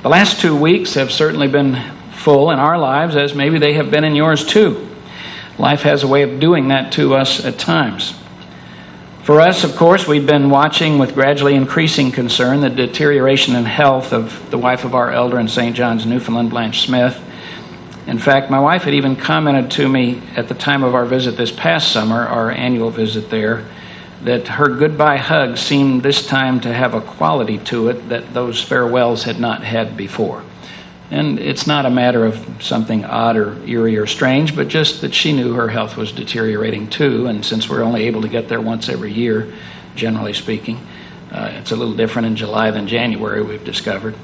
The last 2 weeks have certainly been full in our lives, as maybe they have been in yours too. Life has a way of doing that to us at times. For us, of course, we've been watching with gradually increasing concern the deterioration in health of the wife of our elder in St. John's, Newfoundland, Blanche Smith. In fact, my wife had even commented to me at the time of our visit this past summer, our annual visit there, that her goodbye hug seemed this time to have a quality to it that those farewells had not had before. And it's not a matter of something odd or eerie or strange, but just that she knew her health was deteriorating too. And since we're only able to get there once every year, generally speaking, it's a little different in July than January, we've discovered.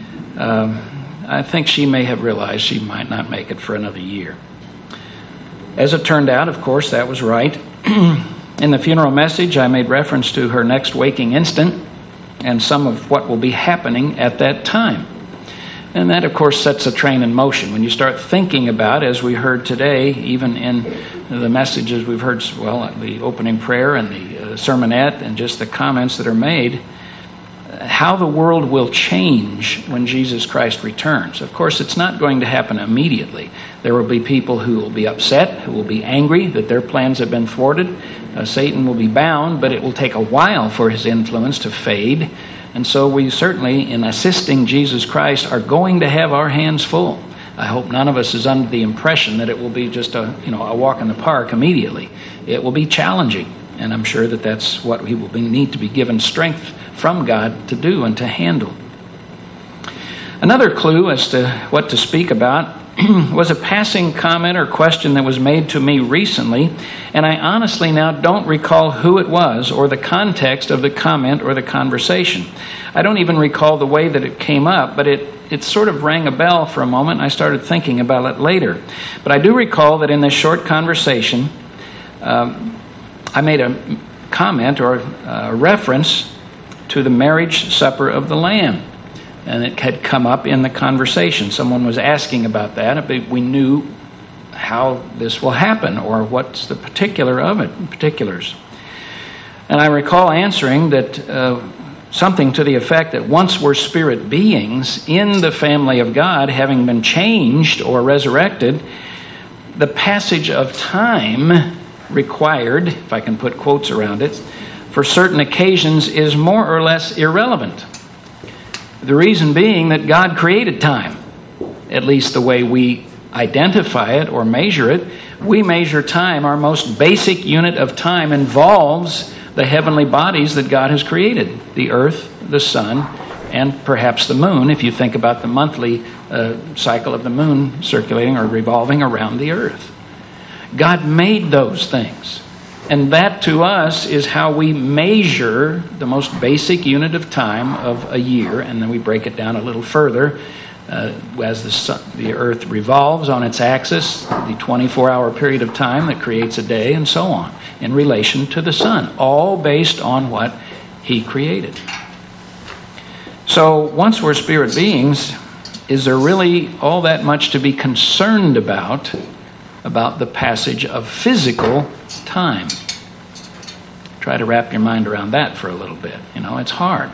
I think she may have realized she might not make it for another year. As it turned out, of course, that was right. In the funeral message, I made reference to her next waking instant and some of what will be happening at that time. And that, of course, sets a train in motion. When you start thinking about, as we heard today, even in the messages we've heard, well, the opening prayer and the sermonette and just the comments that are made, how the world will change when Jesus Christ returns. Of course, it's not going to happen immediately. There will be people who will be upset, who will be angry that their plans have been thwarted. Satan will be bound, but it will take a while for his influence to fade. And so we certainly, in assisting Jesus Christ, are going to have our hands full. I hope none of us is under the impression that it will be just a walk in the park immediately. It will be challenging, and I'm sure that that's what we will need to be given strength from God to do and to handle. Another clue as to what to speak about was a passing comment or question that was made to me recently, and I honestly now don't recall who it was or the context of the comment or the conversation. I don't even recall the way that it came up, but it sort of rang a bell for a moment, and I started thinking about it later. But I do recall that in this short conversation, I made a comment or a reference to the marriage supper of the Lamb. And it had come up in the conversation. Someone was asking about that. We knew how this will happen or what's the particulars. And I recall answering that something to the effect that once we're spirit beings in the family of God, having been changed or resurrected, the passage of time required, if I can put quotes around it, for certain occasions is more or less irrelevant. The reason being that God created time, at least the way we identify it or measure it. We measure time. Our most basic unit of time involves the heavenly bodies that God has created, the earth, the sun, and perhaps the moon, if you think about the monthly cycle of the moon circulating or revolving around the earth. God made those things. And that to us is how we measure the most basic unit of time of a year. And then we break it down a little further as the earth revolves on its axis, the 24-hour period of time that creates a day, and so on, in relation to the sun, all based on what He created. So once we're spirit beings, is there really all that much to be concerned about the passage of physical time? Try to wrap your mind around that for a little bit. It's hard.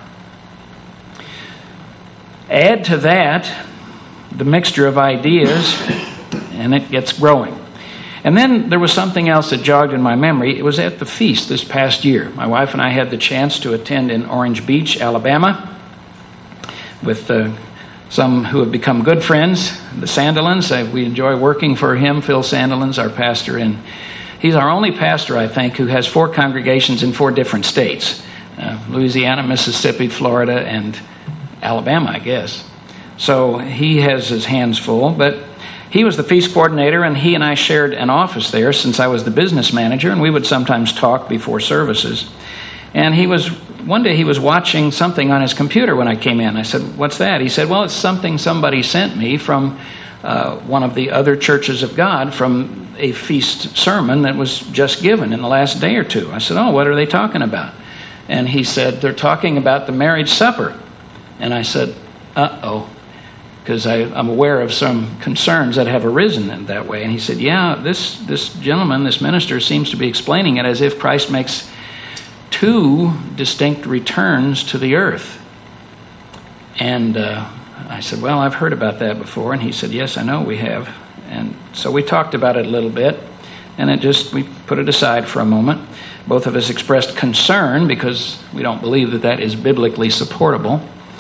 Add to that the mixture of ideas, and it gets growing. And then there was something else that jogged in my memory. It was at the feast this past year. My wife and I had the chance to attend in Orange Beach, Alabama, with some who have become good friends, the Sandelins. We enjoy working for him. Phil Sandelin's our pastor, and he's our only pastor, I think, who has 4 congregations in 4 different states. Louisiana, Mississippi, Florida, and Alabama, I guess. So he has his hands full. But he was the feast coordinator, and he and I shared an office there since I was the business manager, and we would sometimes talk before services. And one day he was watching something on his computer when I came in. I said, "What's that?" He said, "Well, it's something somebody sent me from one of the other churches of God from a feast sermon that was just given in the last day or two." I said, "Oh, what are they talking about?" And he said, "They're talking about the marriage supper." And I said, "Uh-oh," because I'm aware of some concerns that have arisen in that way. And he said, "Yeah, this gentleman, this minister, seems to be explaining it as if Christ makes 2 distinct returns to the earth." And I said, well, I've heard about that before. And he said, yes, I know we have. And so we talked about it a little bit, and we put it aside for a moment. Both of us expressed concern because we don't believe that that is biblically supportable,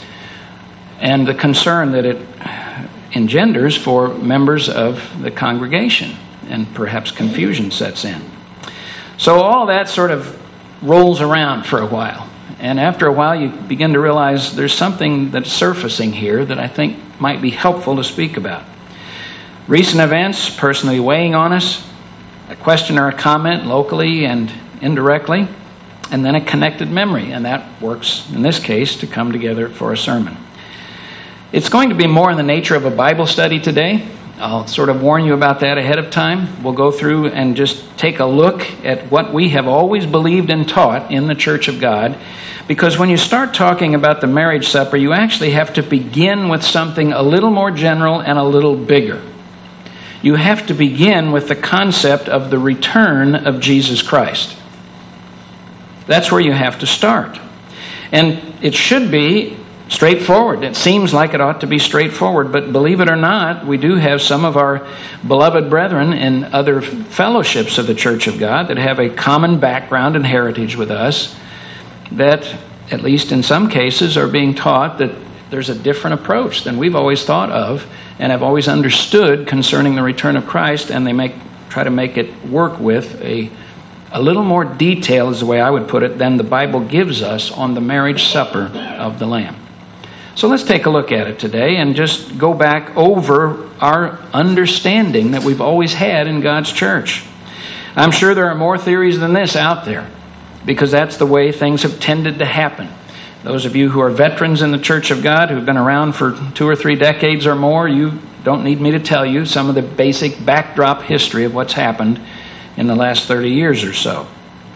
and the concern that it engenders for members of the congregation, and perhaps confusion sets in. So all that sort of rolls around for a while. And after a while, you begin to realize there's something that's surfacing here that I think might be helpful to speak about. Recent events personally weighing on us, a question or a comment locally and indirectly, and then a connected memory. And that works, in this case, to come together for a sermon. It's going to be more in the nature of a Bible study today. I'll sort of warn you about that ahead of time. We'll go through and just take a look at what we have always believed and taught in the Church of God. Because when you start talking about the marriage supper, you actually have to begin with something a little more general and a little bigger. You have to begin with the concept of the return of Jesus Christ. That's where you have to start. And it should be straightforward. It seems like it ought to be straightforward, but believe it or not, we do have some of our beloved brethren in other fellowships of the Church of God that have a common background and heritage with us that, at least in some cases, are being taught that there's a different approach than we've always thought of and have always understood concerning the return of Christ, and they try to make it work with a little more detail, is the way I would put it, than the Bible gives us on the marriage supper of the Lamb. So let's take a look at it today and just go back over our understanding that we've always had in God's church. I'm sure there are more theories than this out there, because that's the way things have tended to happen. Those of you who are veterans in the Church of God, who've been around for 2 or 3 decades or more, you don't need me to tell you some of the basic backdrop history of what's happened in the last 30 years or so.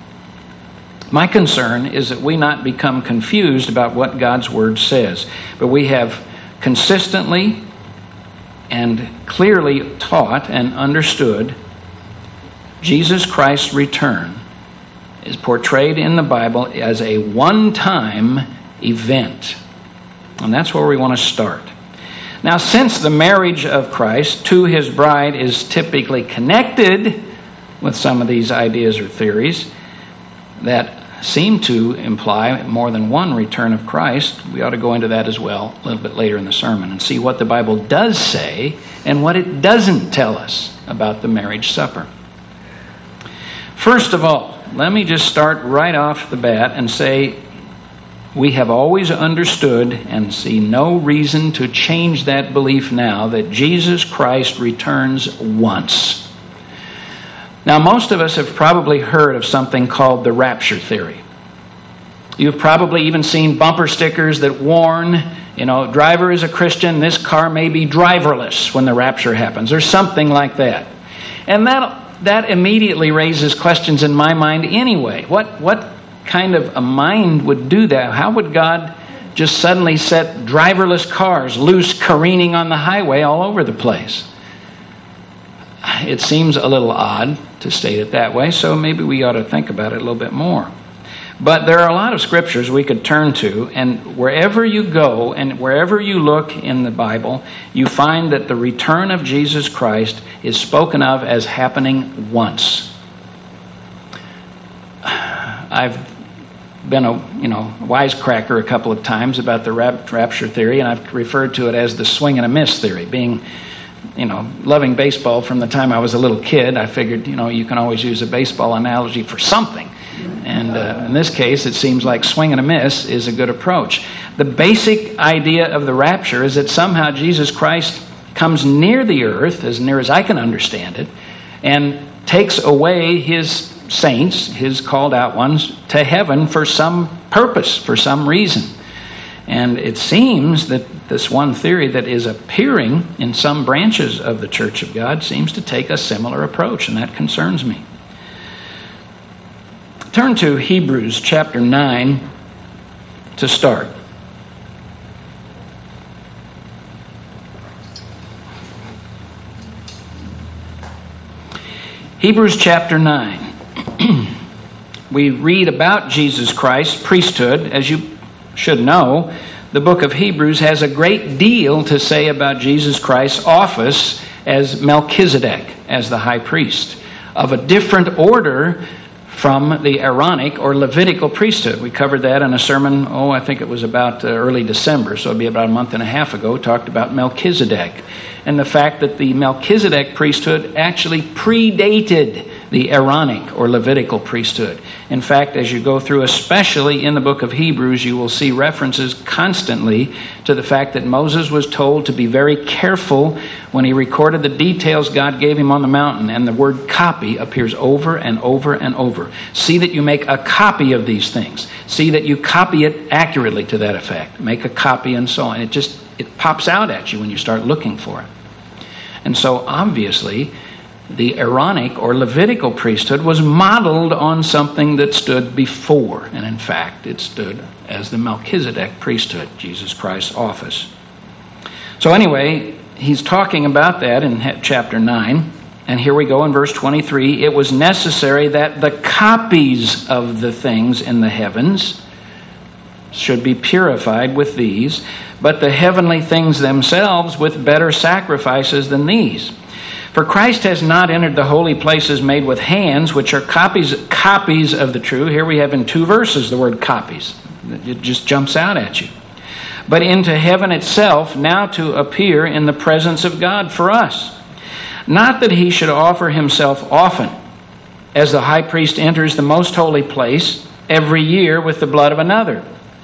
My concern is that we not become confused about what God's Word says, but we have consistently and clearly taught and understood Jesus Christ's return is portrayed in the Bible as a one-time event. And that's where we want to start. Now, since the marriage of Christ to His bride is typically connected with some of these ideas or theories that seem to imply more than one return of Christ, we ought to go into that as well a little bit later in the sermon and see what the Bible does say and what it doesn't tell us about the marriage supper. First of all, let me just start right off the bat and say we have always understood and see no reason to change that belief now that Jesus Christ returns once. Now, most of us have probably heard of something called the rapture theory. You've probably even seen bumper stickers that warn, driver is a Christian, this car may be driverless when the rapture happens, or something like that. And that immediately raises questions in my mind anyway. What kind of a mind would do that? How would God just suddenly set driverless cars loose careening on the highway all over the place? It seems a little odd to state it that way, so maybe we ought to think about it a little bit more. But there are a lot of scriptures we could turn to, and wherever you go and wherever you look in the Bible, you find that the return of Jesus Christ is spoken of as happening once. I've been a wisecracker a couple of times about the rapture theory, and I've referred to it as the swing and a miss theory. Being loving baseball from the time I was a little kid, I figured, you can always use a baseball analogy for something. And in this case, it seems like swing and a miss is a good approach. The basic idea of the rapture is that somehow Jesus Christ comes near the earth, as near as I can understand it, and takes away His saints, His called out ones, to heaven for some purpose, for some reason. And it seems that this one theory that is appearing in some branches of the Church of God seems to take a similar approach, and that concerns me. Turn to Hebrews chapter 9 to start. Hebrews chapter 9. We read about Jesus Christ's priesthood. As you should know, the book of Hebrews has a great deal to say about Jesus Christ's office as Melchizedek, as the high priest, of a different order from the Aaronic or Levitical priesthood. We covered that in a sermon, I think it was about early December, so it'd be about a month and a half ago, talked about Melchizedek and the fact that the Melchizedek priesthood actually predated the Aaronic or Levitical priesthood. In fact, as you go through, especially in the book of Hebrews, you will see references constantly to the fact that Moses was told to be very careful when he recorded the details God gave him on the mountain, and the word copy appears over and over and over. See that you make a copy of these things. See that you copy it accurately to that effect. Make a copy and so on. It pops out at you when you start looking for it. And so obviously, the Aaronic or Levitical priesthood was modeled on something that stood before. And in fact, it stood as the Melchizedek priesthood, Jesus Christ's office. So anyway, he's talking about that in chapter 9. And here we go in verse 23. It was necessary that the copies of the things in the heavens should be purified with these, but the heavenly things themselves with better sacrifices than these. For Christ has not entered the holy places made with hands, which are copies of the true. Here we have in 2 verses the word copies. It just jumps out at you. But into heaven itself, now to appear in the presence of God for us. Not that he should offer himself often, as the high priest enters the most holy place every year with the blood of another.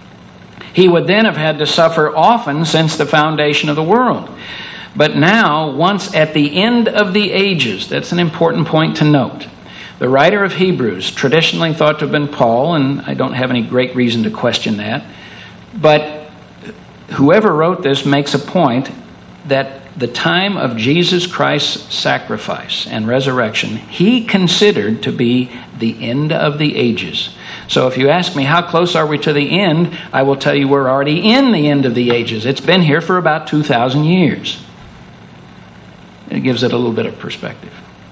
He would then have had to suffer often since the foundation of the world. But now, once at the end of the ages, that's an important point to note. The writer of Hebrews, traditionally thought to have been Paul, and I don't have any great reason to question that, but whoever wrote this makes a point that the time of Jesus Christ's sacrifice and resurrection, he considered to be the end of the ages. So if you ask me, how close are we to the end? I will tell you we're already in the end of the ages. It's been here for about 2,000 years. It gives it a little bit of perspective.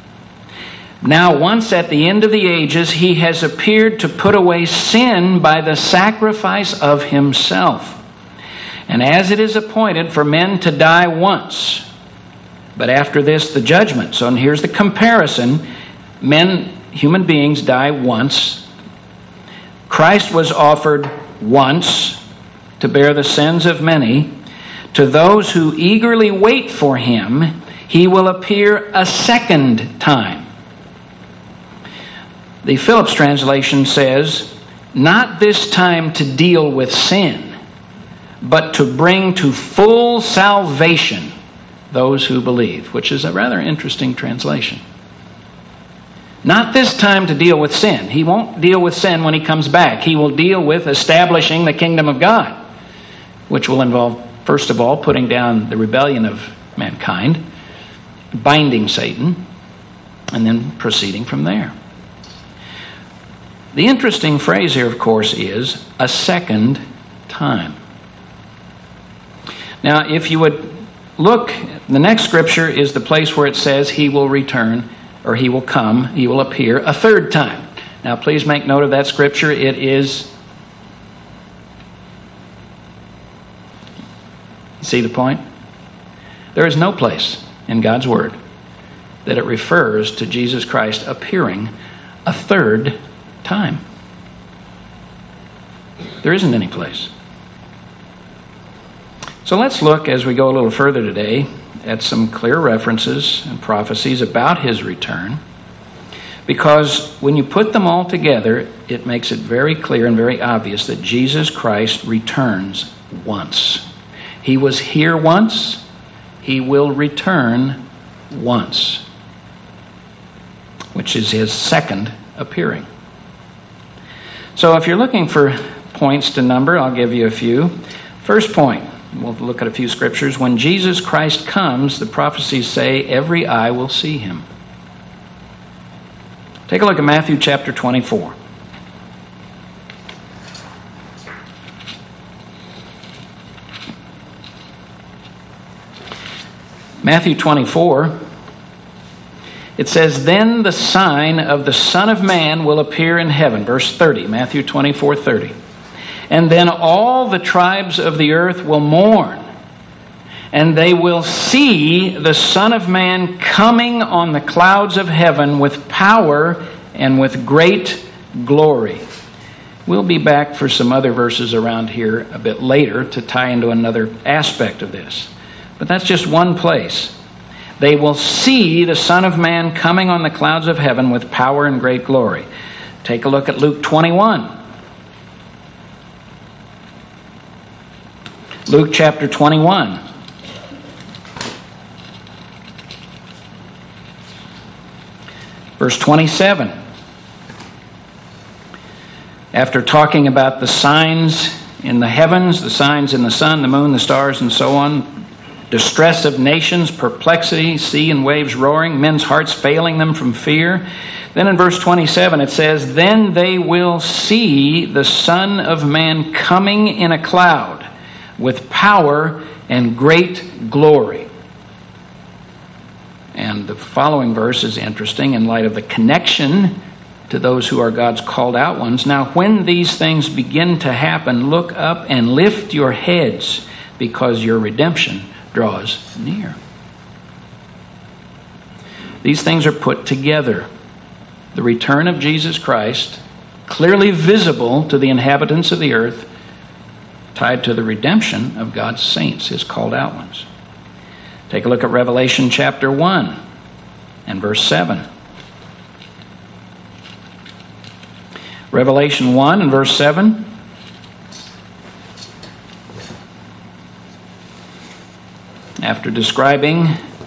Now, once at the end of the ages, he has appeared to put away sin by the sacrifice of himself. And as it is appointed for men to die once, but after this the judgment. So and here's the comparison. Human beings die once. Christ was offered once to bear the sins of many. To those who eagerly wait for him, he will appear a second time. The Phillips translation says, not this time to deal with sin, but to bring to full salvation those who believe, which is a rather interesting translation. Not this time to deal with sin. He won't deal with sin when he comes back. He will deal with establishing the kingdom of God, which will involve, first of all, putting down the rebellion of mankind, binding Satan, and then proceeding from there. The interesting phrase here, of course, is a second time. Now, if you would look, the next scripture is the place where it says he will return, or he will come, he will appear a third time. Now, please make note of that scripture. It is, see the point? There is no place in God's Word that it refers to Jesus Christ appearing a third time. There isn't any place. So let's look, as we go a little further today, at some clear references and prophecies about his return, because when you put them all together, it makes it very clear and very obvious that Jesus Christ returns once. He was here once. He will return once, which is his second appearing. So if you're looking for points to number, I'll give you a few. First point, we'll look at a few scriptures. When Jesus Christ comes, the prophecies say every eye will see him. Take a look at Matthew chapter 24. Matthew 24, it says, then the sign of the Son of Man will appear in heaven. Verse 30, Matthew 24:30. And then all the tribes of the earth will mourn, and they will see the Son of Man coming on the clouds of heaven with power and with great glory. We'll be back for some other verses around here a bit later to tie into another aspect of this. But that's just one place. They will see the Son of Man coming on the clouds of heaven with power and great glory. Take a look at Luke 21. Luke chapter 21. Verse 27. After talking about the signs in the heavens, the signs in the sun, the moon, the stars, and so on, distress of nations, perplexity, sea and waves roaring, men's hearts failing them from fear. Then in verse 27 it says, "Then they will see the Son of Man coming in a cloud with power and great glory." And the following verse is interesting in light of the connection to those who are God's called out ones. "Now when these things begin to happen, look up and lift your heads, because your redemption draws near." These things are put together. The return of Jesus Christ, clearly visible to the inhabitants of the earth, tied to the redemption of God's saints, His called out ones. Take a look at Revelation chapter 1 and verse 7. Revelation 1 and verse 7. After describing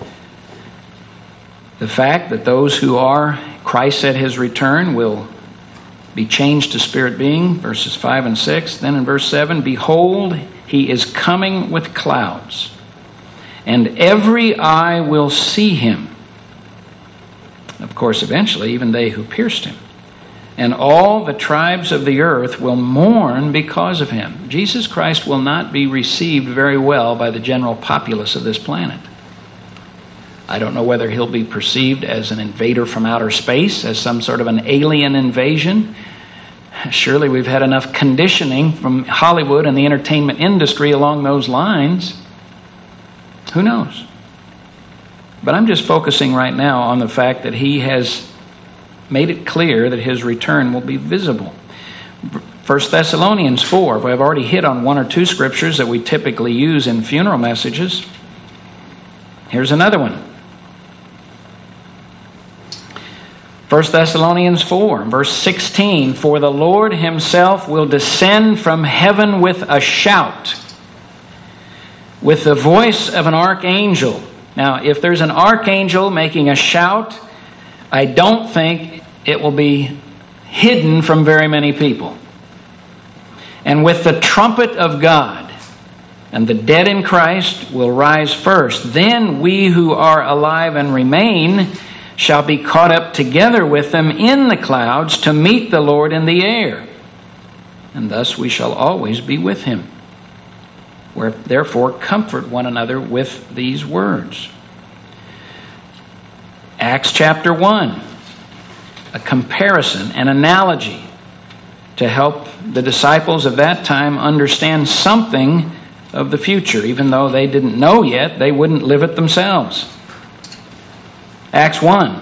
the fact that those who are Christ at His return will be changed to spirit being, verses 5 and 6. Then in verse 7, "Behold, He is coming with clouds, and every eye will see Him." Of course, eventually, even they who pierced Him. "And all the tribes of the earth will mourn because of Him." Jesus Christ will not be received very well by the general populace of this planet. I don't know whether He'll be perceived as an invader from outer space, as some sort of an alien invasion. Surely we've had enough conditioning from Hollywood and the entertainment industry along those lines. Who knows? But I'm just focusing right now on the fact that He has made it clear that His return will be visible. 1 Thessalonians 4. I've already hit on one or two scriptures that we typically use in funeral messages. Here's another one. 1 Thessalonians 4, verse 16. "For the Lord Himself will descend from heaven with a shout, with the voice of an archangel." Now, if there's an archangel making a shout, I don't think it will be hidden from very many people. "And with the trumpet of God, and the dead in Christ will rise first. Then we who are alive and remain shall be caught up together with them in the clouds to meet the Lord in the air. And thus we shall always be with Him. Therefore, comfort one another with these words." Acts chapter 1. A comparison, an analogy to help the disciples of that time understand something of the future. Even though they didn't know yet, they wouldn't live it themselves. Acts 1.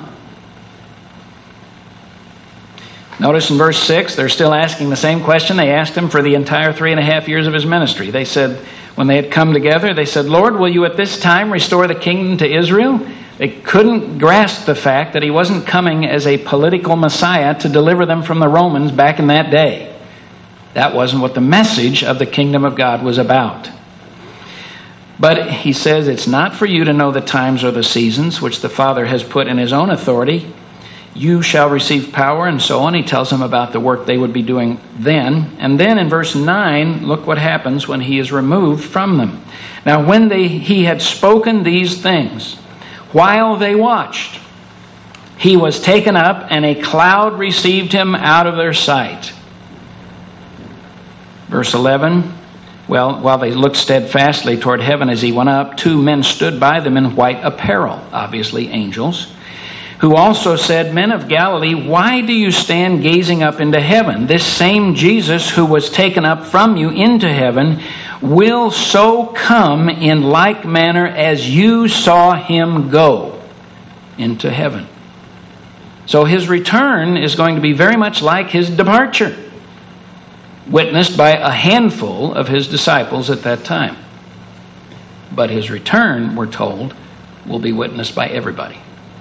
Notice in verse 6, they're still asking the same question they asked Him for the entire 3.5 years of His ministry. They said, when they had come together, they said, "Lord, will you at this time restore the kingdom to Israel?" They couldn't grasp the fact that He wasn't coming as a political Messiah to deliver them from the Romans back in that day. That wasn't what the message of the kingdom of God was about. But He says it's not for you to know the times or the seasons which the Father has put in His own authority. You shall receive power, and so on. He tells them about the work they would be doing then. And then in verse 9, look what happens when He is removed from them. "Now when He had spoken these things, while they watched, He was taken up, and a cloud received Him out of their sight." Verse 11, while they looked steadfastly toward heaven as He went up, 2 men stood by them in white apparel, obviously angels, who also said, Men of Galilee, why do you stand gazing up into heaven? This same Jesus who was taken up from you into heaven will so come in like manner as you saw him go into heaven. So his return is going to be very much like his departure, witnessed by a handful of his disciples at that time. But his return, we're told, will be witnessed by everybody.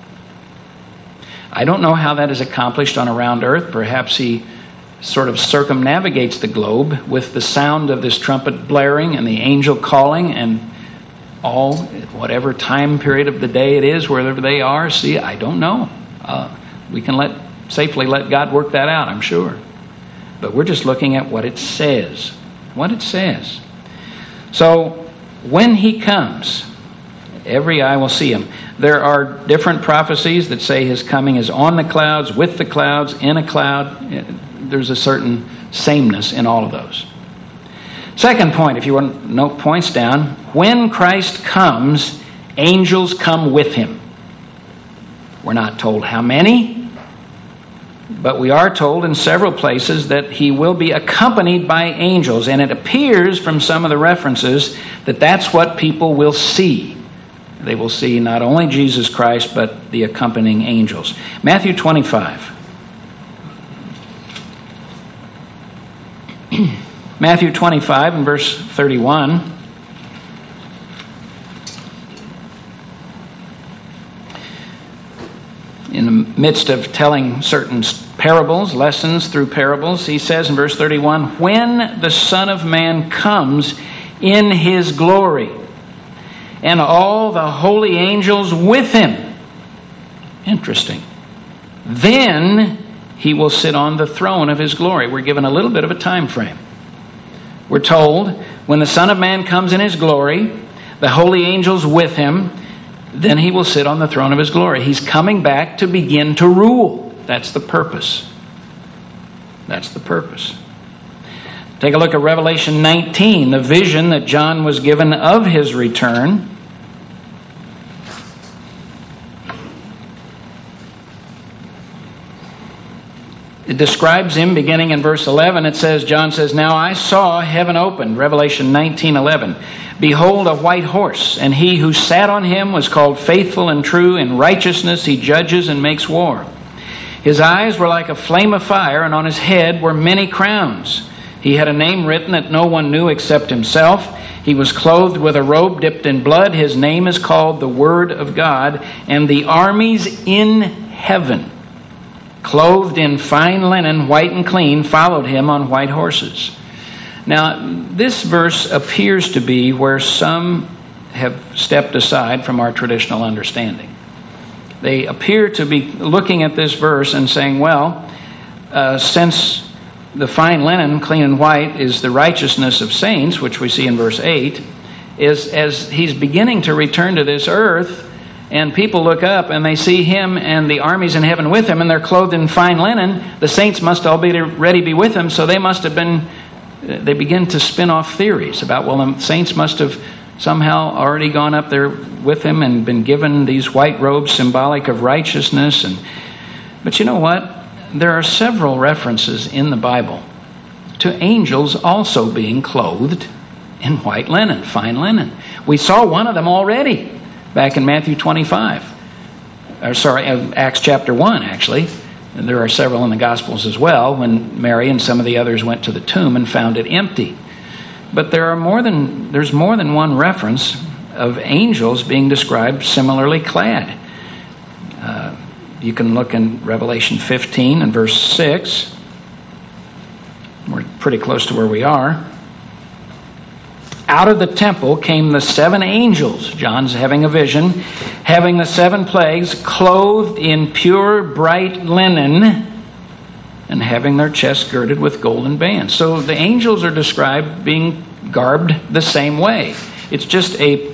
I don't know how that is accomplished on around earth. Perhaps he sort of circumnavigates the globe with the sound of this trumpet blaring and the angel calling, and all, whatever time period of the day it is, wherever they are. See, I don't know. We can safely let God work that out, I'm sure. But we're just looking at what it says. What it says. So, when he comes, every eye will see him. There are different prophecies that say his coming is on the clouds, with the clouds, in a cloud. There's a certain sameness in all of those. Second point, if you want to note points down, when Christ comes, angels come with him. We're not told how many, but we are told in several places that he will be accompanied by angels, and it appears from some of the references that that's what people will see. They will see not only Jesus Christ, but the accompanying angels. Matthew 25. Matthew 25 and verse 31. In the midst of telling certain parables, lessons through parables, he says in verse 31, when the Son of Man comes in his glory, and all the holy angels with him. Interesting. Then he will sit on the throne of his glory. We're given a little bit of a time frame. We're told, when the Son of Man comes in his glory, the holy angels with him, then he will sit on the throne of his glory. He's coming back to begin to rule. That's the purpose. That's the purpose. Take a look at Revelation 19, the vision that John was given of his return. It describes him beginning in verse 11. It says, John says, Now I saw heaven opened, Revelation 19:11. Behold, a white horse, and he who sat on him was called Faithful and True. In righteousness he judges and makes war. His eyes were like a flame of fire, and on his head were many crowns. He had a name written that no one knew except himself. He was clothed with a robe dipped in blood. His name is called the Word of God. And the armies in heaven, clothed in fine linen, white and clean, followed him on white horses. Now, this verse appears to be where some have stepped aside from our traditional understanding. They appear to be looking at this verse and saying, well, since the fine linen, clean and white, is the righteousness of saints, which we see in verse 8, is as he's beginning to return to this earth, and people look up and they see him and the armies in heaven with him, and they're clothed in fine linen, the saints must already be with him, so they must have been, they begin to spin off theories about, well, the saints must have somehow already gone up there with him and been given these white robes symbolic of righteousness. But you know what? There are several references in the Bible to angels also being clothed in white linen, fine linen. We saw one of them already back in Matthew 25. Acts chapter 1, actually. And there are several in the Gospels as well, when Mary and some of the others went to the tomb and found it empty. But there's more than one reference of angels being described similarly clad. You can look in Revelation 15 and verse 6. We're pretty close to where we are. Out of the temple came the 7 angels. John's having a vision, having the 7 plagues, clothed in pure bright linen, and having their chests girded with golden bands. So the angels are described being garbed the same way. It's just a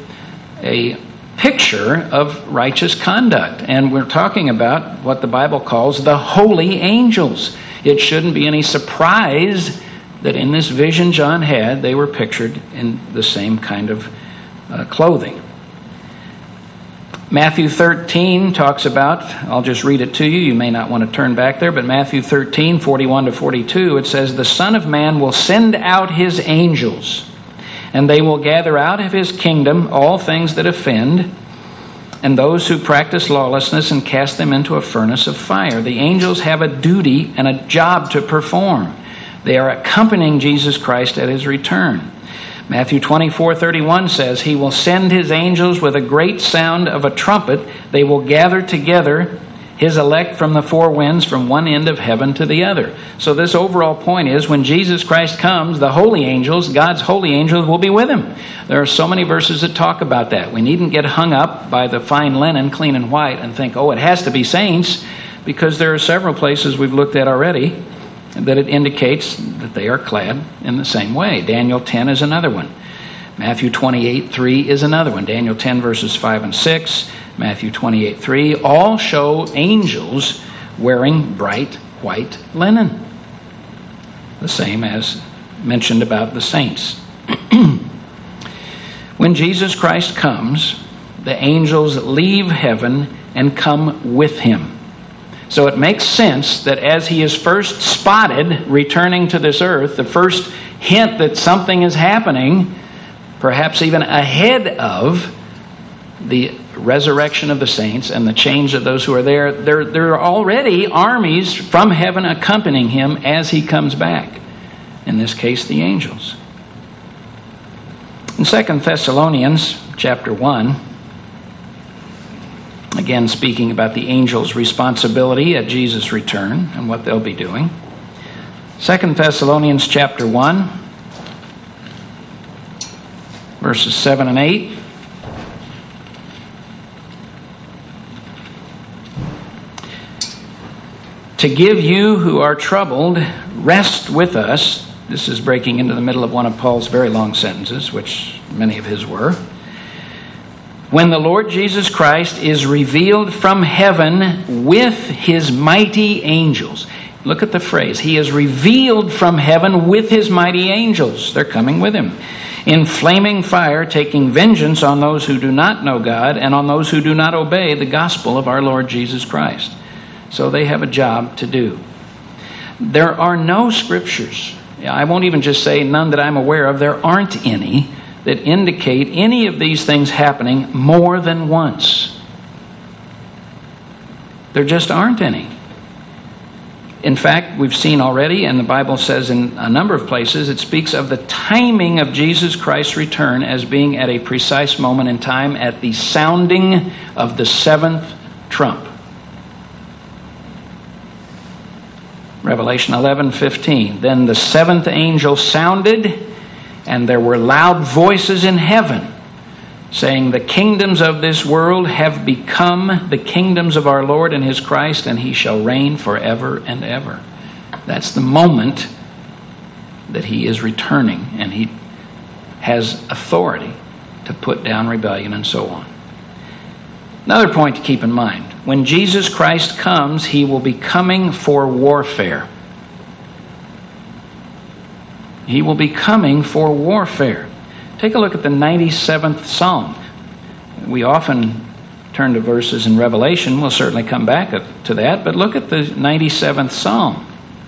picture of righteous conduct. And we're talking about what the Bible calls the holy angels. It shouldn't be any surprise that in this vision John had, they were pictured in the same kind of clothing. Matthew 13 talks about, I'll just read it to you. You may not want to turn back there, but Matthew 13, 41 to 42, it says, "The Son of Man will send out his angels, and they will gather out of his kingdom all things that offend, and those who practice lawlessness, and cast them into a furnace of fire." The angels have a duty and a job to perform. They are accompanying Jesus Christ at his return. Matthew 24:31 says, "He will send his angels with a great sound of a trumpet. They will gather together his elect from the four winds, from one end of heaven to the other." So this overall point is, when Jesus Christ comes, the holy angels, God's holy angels, will be with him. There are so many verses that talk about that. We needn't get hung up by the fine linen, clean and white, and think, oh, it has to be saints, because there are several places we've looked at already that it indicates that they are clad in the same way. Daniel 10 is another one. Matthew 28:3 is another one. Daniel 10 verses 5 and 6, Matthew 28:3, all show angels wearing bright white linen. The same as mentioned about the saints. When Jesus Christ comes, the angels leave heaven and come with him. So it makes sense that as he is first spotted returning to this earth, the first hint that something is happening, perhaps even ahead of the resurrection of the saints and the change of those who are there, there are already armies from heaven accompanying him as he comes back. In this case, the angels. In 2 Thessalonians chapter 1, again speaking about the angels' responsibility at Jesus' return and what they'll be doing. 2 Thessalonians chapter 1, verses 7 and 8. "To give you who are troubled rest with us." This is breaking into the middle of one of Paul's very long sentences, which many of his were. "When the Lord Jesus Christ is revealed from heaven with his mighty angels." Look at the phrase. He is revealed from heaven with his mighty angels. They're coming with him. "In flaming fire, taking vengeance on those who do not know God and on those who do not obey the gospel of our Lord Jesus Christ." So they have a job to do. There are no scriptures, I won't even just say none that I'm aware of, there aren't any that indicate any of these things happening more than once. There just aren't any. In fact, we've seen already, and the Bible says in a number of places, it speaks of the timing of Jesus Christ's return as being at a precise moment in time at the sounding of the seventh trump. Revelation 11:15. "Then the seventh angel sounded, and there were loud voices in heaven, saying, the kingdoms of this world have become the kingdoms of our Lord and his Christ, and he shall reign forever and ever." That's the moment that he is returning, and he has authority to put down rebellion and so on. Another point to keep in mind. When Jesus Christ comes, he will be coming for warfare. He will be coming for warfare. Take a look at the 97th Psalm. We often turn to verses in Revelation. We'll certainly come back to that. But look at the 97th Psalm.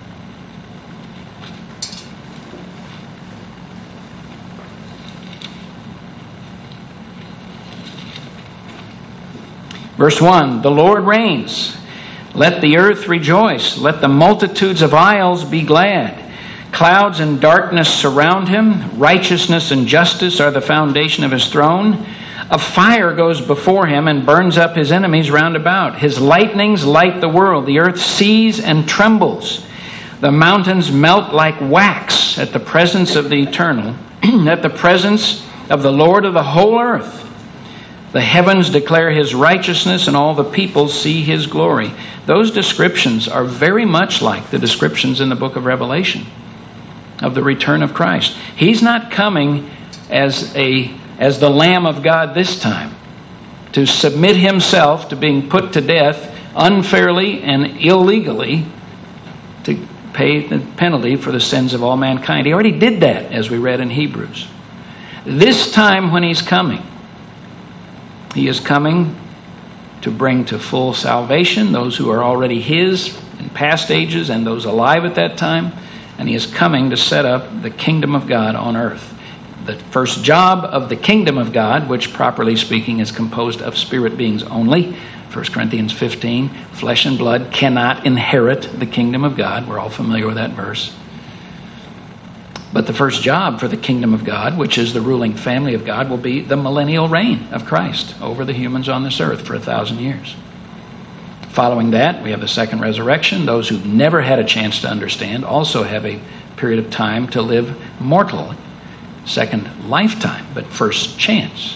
Verse 1, "The Lord reigns. Let the earth rejoice. Let the multitudes of isles be glad. Clouds and darkness surround him. Righteousness and justice are the foundation of his throne. A fire goes before him and burns up his enemies round about. His lightnings light the world. The earth sees and trembles. The mountains melt like wax at the presence of the eternal, at the presence of the Lord of the whole earth. The heavens declare his righteousness, and all the peoples see his glory." Those descriptions are very much like the descriptions in the book of Revelation of the return of Christ. He's not coming as the Lamb of God this time to submit himself to being put to death unfairly and illegally to pay the penalty for the sins of all mankind. He already did that, as we read in Hebrews. This time when he's coming, he is coming to bring to full salvation those who are already His in past ages and those alive at that time. And He is coming to set up the kingdom of God on earth. The first job of the kingdom of God, which properly speaking is composed of spirit beings only, 1 Corinthians 15, flesh and blood cannot inherit the kingdom of God. We're all familiar with that verse. But the first job for the kingdom of God, which is the ruling family of God, will be the millennial reign of Christ over the humans on this earth for 1,000 years. Following that, we have the second resurrection. Those who've never had a chance to understand also have a period of time to live mortal. Second lifetime, but first chance.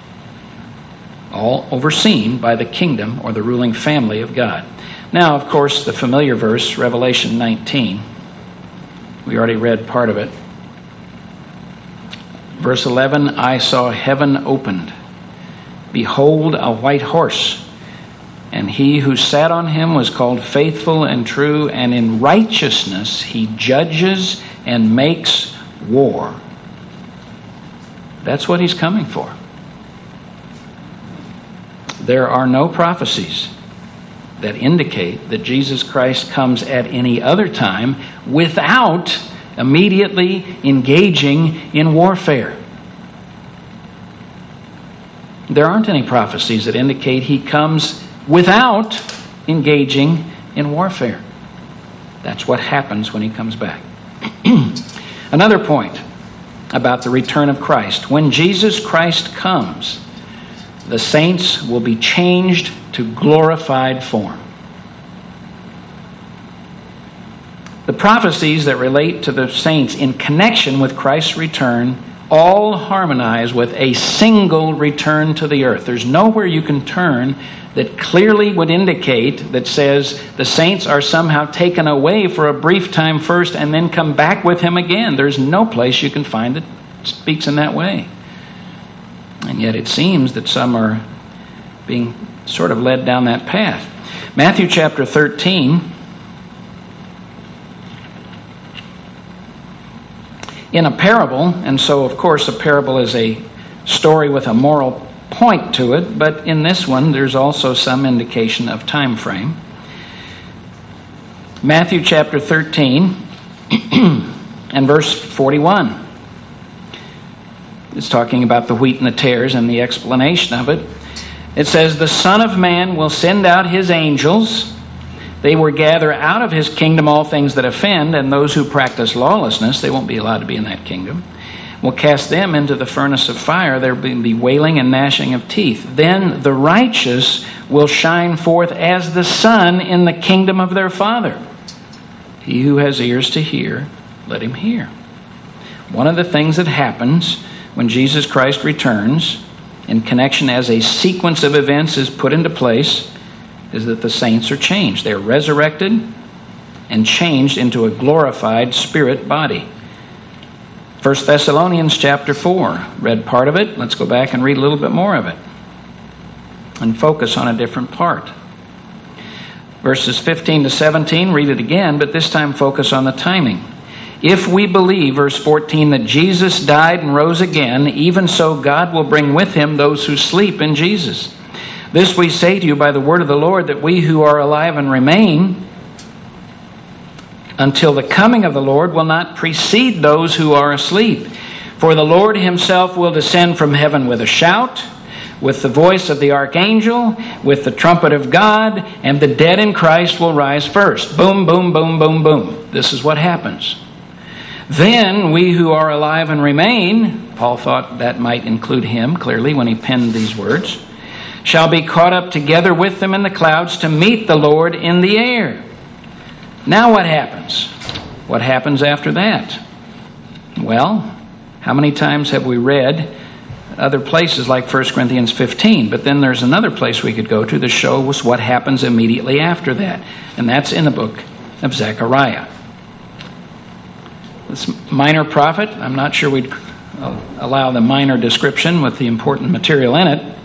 All overseen by the kingdom or the ruling family of God. Now, of course, the familiar verse, Revelation 19. We already read part of it. Verse 11, I saw heaven opened. Behold, a white horse. And he who sat on him was called Faithful and True, and in righteousness he judges and makes war. That's what he's coming for. There are no prophecies that indicate that Jesus Christ comes at any other time without immediately engaging in warfare. There aren't any prophecies that indicate He comes without engaging in warfare. That's what happens when He comes back. Another point about the return of Christ. When Jesus Christ comes, the saints will be changed to glorified form. The prophecies that relate to the saints in connection with Christ's return all harmonize with a single return to the earth. There's nowhere you can turn that clearly would indicate that says the saints are somehow taken away for a brief time first and then come back with Him again. There's no place you can find that speaks in that way. And yet it seems that some are being sort of led down that path. Matthew chapter 13, in a parable, and so of course a parable is a story with a moral point to it, but in this one there's also some indication of time frame. Matthew chapter 13 and verse 41. It's talking about the wheat and the tares and the explanation of it. It says, the Son of Man will send out His angels. They will gather out of His kingdom all things that offend, and those who practice lawlessness, they won't be allowed to be in that kingdom, will cast them into the furnace of fire. There will be wailing and gnashing of teeth. Then the righteous will shine forth as the sun in the kingdom of their Father. He who has ears to hear, let him hear. One of the things that happens when Jesus Christ returns, in connection as a sequence of events is put into place, is that the saints are changed. They're resurrected and changed into a glorified spirit body. 1 Thessalonians chapter 4. Read part of it. Let's go back and read a little bit more of it and focus on a different part. Verses 15 to 17, read it again, but this time focus on the timing. If we believe, verse 14, that Jesus died and rose again, even so God will bring with Him those who sleep in Jesus. This we say to you by the word of the Lord, that we who are alive and remain until the coming of the Lord will not precede those who are asleep. For the Lord Himself will descend from heaven with a shout, with the voice of the archangel, with the trumpet of God, and the dead in Christ will rise first. Boom, boom, boom, boom, boom. This is what happens. Then we who are alive and remain, Paul thought that might include him clearly when he penned these words, shall be caught up together with them in the clouds to meet the Lord in the air. Now what happens? What happens after that? Well, how many times have we read other places like 1 Corinthians 15? But then there's another place we could go to to show us what happens immediately after that. And that's in the book of Zechariah. This minor prophet, I'm not sure we'd allow the minor description with the important material in it.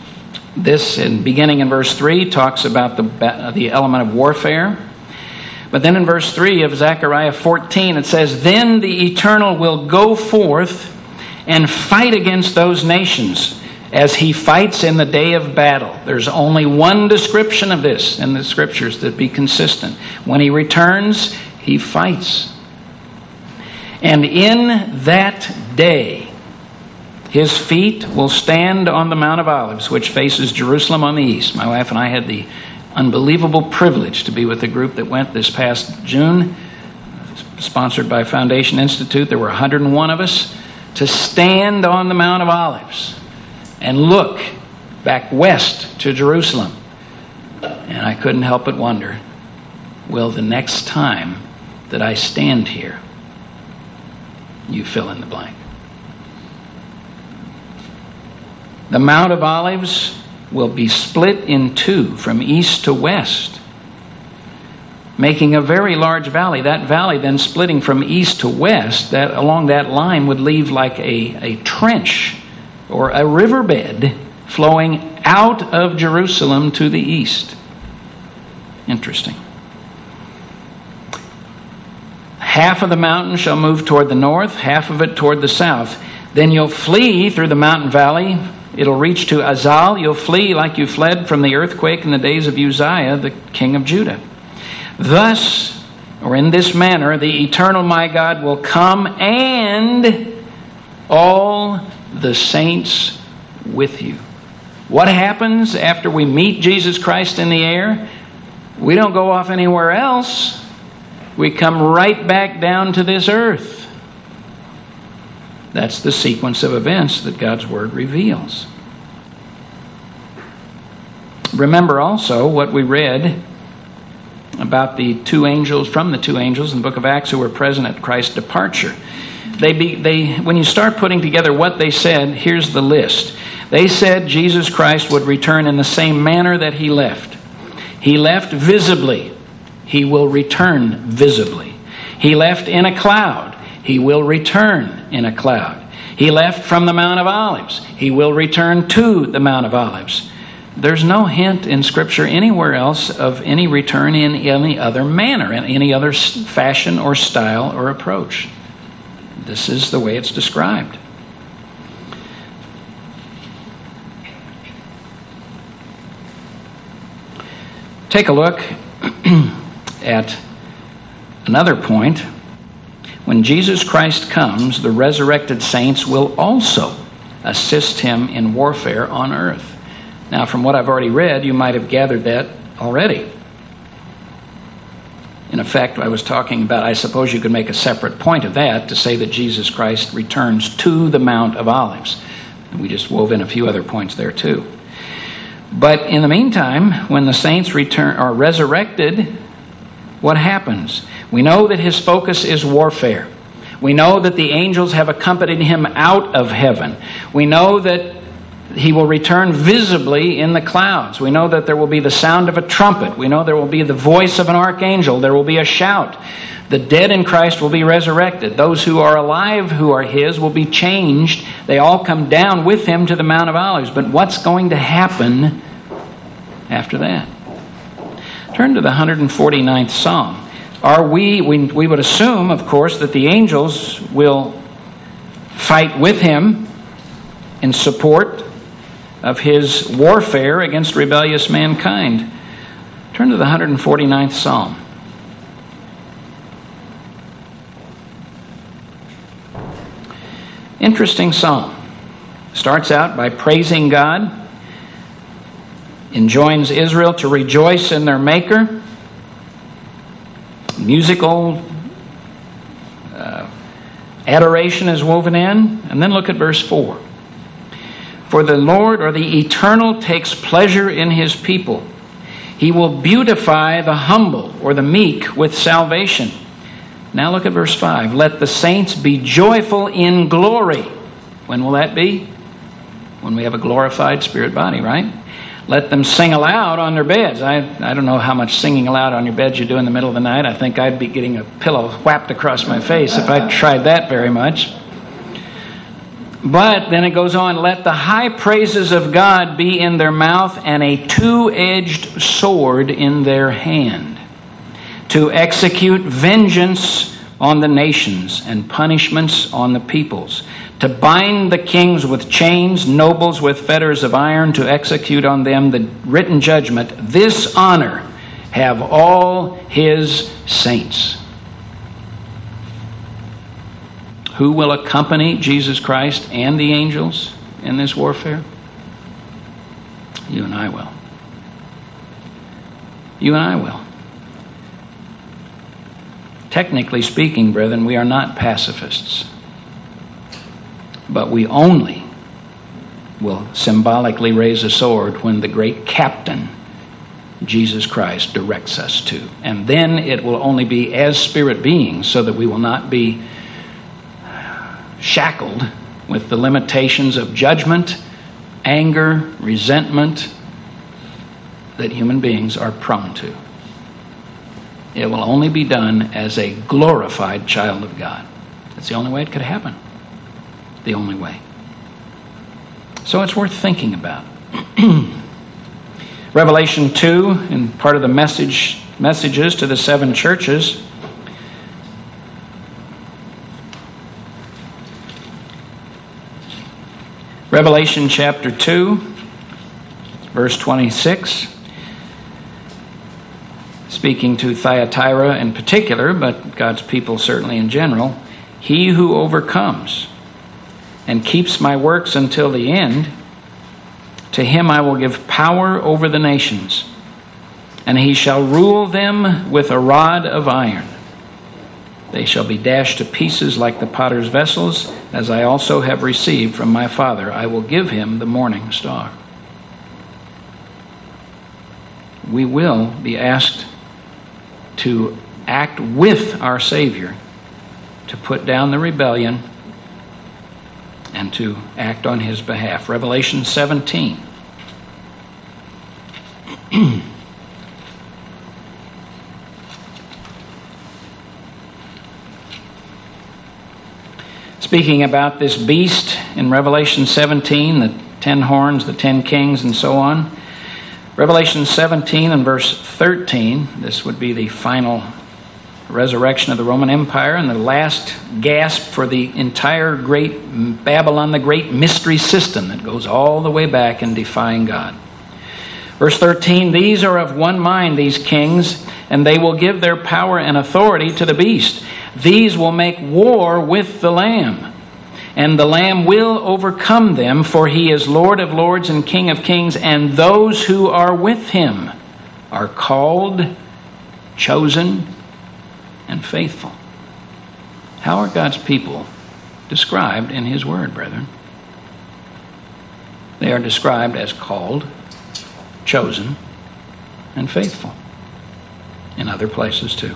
This, beginning in verse 3, talks about the element of warfare. But then in verse 3 of Zechariah 14, it says, "Then the Eternal will go forth and fight against those nations, as he fights in the day of battle." There's only one description of this in the Scriptures that be consistent. When he returns, he fights. "And in that day, his feet will stand on the Mount of Olives, which faces Jerusalem on the east." My wife and I had the unbelievable privilege to be with the group that went this past June, sponsored by Foundation Institute. There were 101 of us, to stand on the Mount of Olives and look back west to Jerusalem. And I couldn't help but wonder, will the next time that I stand here, you fill in the blank. The Mount of Olives will be split in two from east to west, making a very large valley. That valley then splitting from east to west, that along that line would leave like a trench or a riverbed flowing out of Jerusalem to the east. Interesting. Half of the mountain shall move toward the north, half of it toward the south. Then you'll flee through the mountain valley. It'll reach to Azal. You'll flee like you fled from the earthquake in the days of Uzziah, the king of Judah. Thus, or in this manner, the Eternal my God will come, and all the saints with you. What happens after we meet Jesus Christ in the air? We don't go off anywhere else. We come right back down to this earth. That's the sequence of events that God's Word reveals. Remember also what we read about the two angels, from the two angels in the book of Acts who were present at Christ's departure. When you start putting together what they said, here's the list. They said Jesus Christ would return in the same manner that he left. He left visibly. He will return visibly. He left in a cloud. He will return in a cloud. He left from the Mount of Olives. He will return to the Mount of Olives. There's no hint in Scripture anywhere else of any return in any other manner, in any other fashion or style or approach. This is the way it's described. Take a look at another point. When Jesus Christ comes, the resurrected saints will also assist him in warfare on earth. Now, from what I've already read, you might have gathered that already. In effect, I was talking about, I suppose you could make a separate point of that to say that Jesus Christ returns to the Mount of Olives. And we just wove in a few other points there too. But in the meantime, when the saints are resurrected, what happens? We know that his focus is warfare. We know that the angels have accompanied him out of heaven. We know that he will return visibly in the clouds. We know that there will be the sound of a trumpet. We know there will be the voice of an archangel. There will be a shout. The dead in Christ will be resurrected. Those who are alive, who are his, will be changed. They all come down with him to the Mount of Olives. But what's going to happen after that? Turn to the 149th Psalm. We would assume, of course, that the angels will fight with him in support of his warfare against rebellious mankind. Turn to the 149th Psalm. Interesting psalm. Starts out by praising God, enjoins Israel to rejoice in their Maker. Musical adoration is woven in. And then look at verse 4. For the Lord, or the Eternal, takes pleasure in his people. He will beautify the humble, or the meek, with salvation. Now look at verse 5. Let the saints be joyful in glory. When will that be? When we have a glorified spirit body, right? Let them sing aloud on their beds. I don't know how much singing aloud on your beds you do in the middle of the night. I think I'd be getting a pillow whapped across my face if I tried that very much. But then it goes on, let the high praises of God be in their mouth and a two-edged sword in their hand, to execute vengeance on the nations and punishments on the peoples, to bind the kings with chains, nobles with fetters of iron, to execute on them the written judgment. This honor have all his saints. Who will accompany Jesus Christ and the angels in this warfare? You and I will. You and I will. Technically speaking, brethren, we are not pacifists. But we only will symbolically raise a sword when the great captain, Jesus Christ, directs us to. And then it will only be as spirit beings, so that we will not be shackled with the limitations of judgment, anger, resentment that human beings are prone to. It will only be done as a glorified child of God. That's the only way it could happen. The only way. So it's worth thinking about. Revelation 2, in part of the messages to the 7 churches, Revelation chapter 2, verse 26, speaking to Thyatira in particular, but God's people certainly in general, he who overcomes and keeps my works until the end, to him I will give power over the nations, and he shall rule them with a rod of iron. They shall be dashed to pieces like the potter's vessels, as I also have received from my Father. I will give him the morning star. We will be asked to act with our Savior, to put down the rebellion, and to act on his behalf. Revelation 17. Speaking about this beast in Revelation 17, the 10 horns, the 10 kings, and so on. Revelation 17 and verse 13, this would be the final resurrection of the Roman Empire and the last gasp for the entire great Babylon, the great mystery system that goes all the way back in defying God. Verse 13, these are of one mind, these kings, and they will give their power and authority to the beast. These will make war with the Lamb, and the Lamb will overcome them, for he is Lord of lords and King of kings, and those who are with him are called, chosen, and faithful. How are God's people described in his word, brethren? They are described as called, chosen, and faithful. In other places too.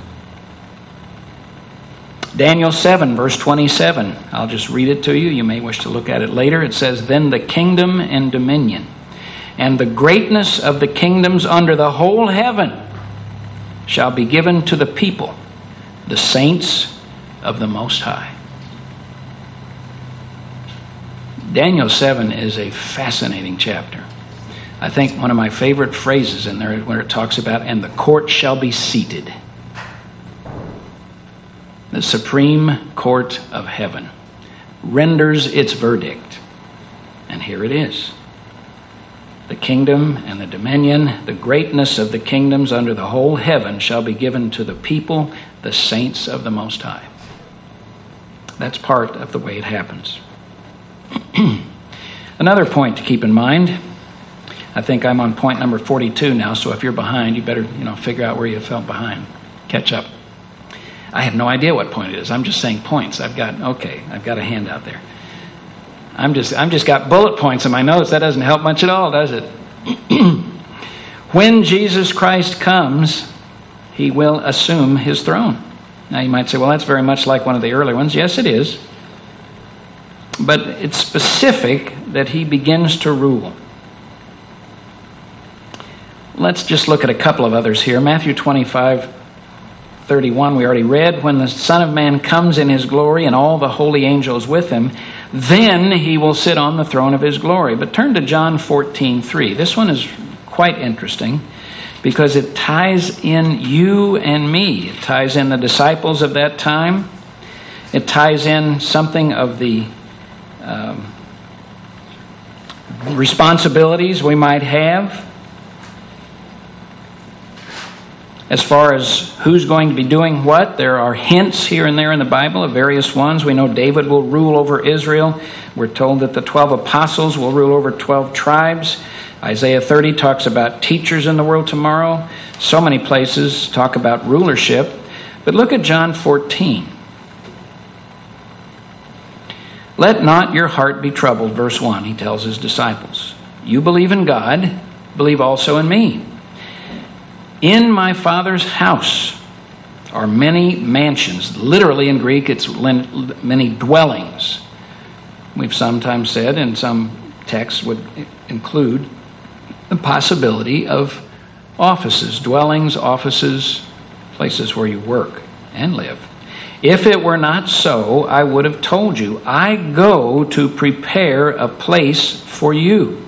Daniel 7, verse 27. I'll just read it to you. You may wish to look at it later. It says, then the kingdom and dominion and the greatness of the kingdoms under the whole heaven shall be given to the people, the saints of the Most High. Daniel 7 is a fascinating chapter. I think one of my favorite phrases in there where it talks about, and the court shall be seated. The Supreme Court of Heaven renders its verdict. And here it is. The kingdom and the dominion, the greatness of the kingdoms under the whole heaven shall be given to the people, the saints of the Most High. That's part of the way it happens. Another point to keep in mind. I think I'm on point number 42 now, so if you're behind, you better figure out where you fell behind. Catch up. I have no idea what point it is. I'm just saying points. I've got a handout there. I'm just got bullet points in my notes. That doesn't help much at all, does it? When Jesus Christ comes, he will assume his throne. Now you might say, well, that's very much like one of the early ones. Yes, it is. But it's specific that he begins to rule. Let's just look at a couple of others here. Matthew 25:31, we already read, when the Son of Man comes in his glory and all the holy angels with him, then he will sit on the throne of his glory. But turn to John 14:3. This one is quite interesting. because it ties in you and me. It ties in the disciples of that time. It ties in something of the responsibilities we might have as far as who's going to be doing what. There are hints here and there in the Bible of various ones. We know David will rule over Israel. We're told that the 12 apostles will rule over 12 tribes. Isaiah 30 talks about teachers in the world tomorrow. So many places talk about rulership. But look at John 14. Let not your heart be troubled, verse 1, he tells his disciples. You believe in God, believe also in me. In my Father's house are many mansions. Literally in Greek, it's many dwellings. We've sometimes said, and some texts would include the possibility of offices, dwellings, offices, places where you work and live. If it were not so, I would have told you, I go to prepare a place for you.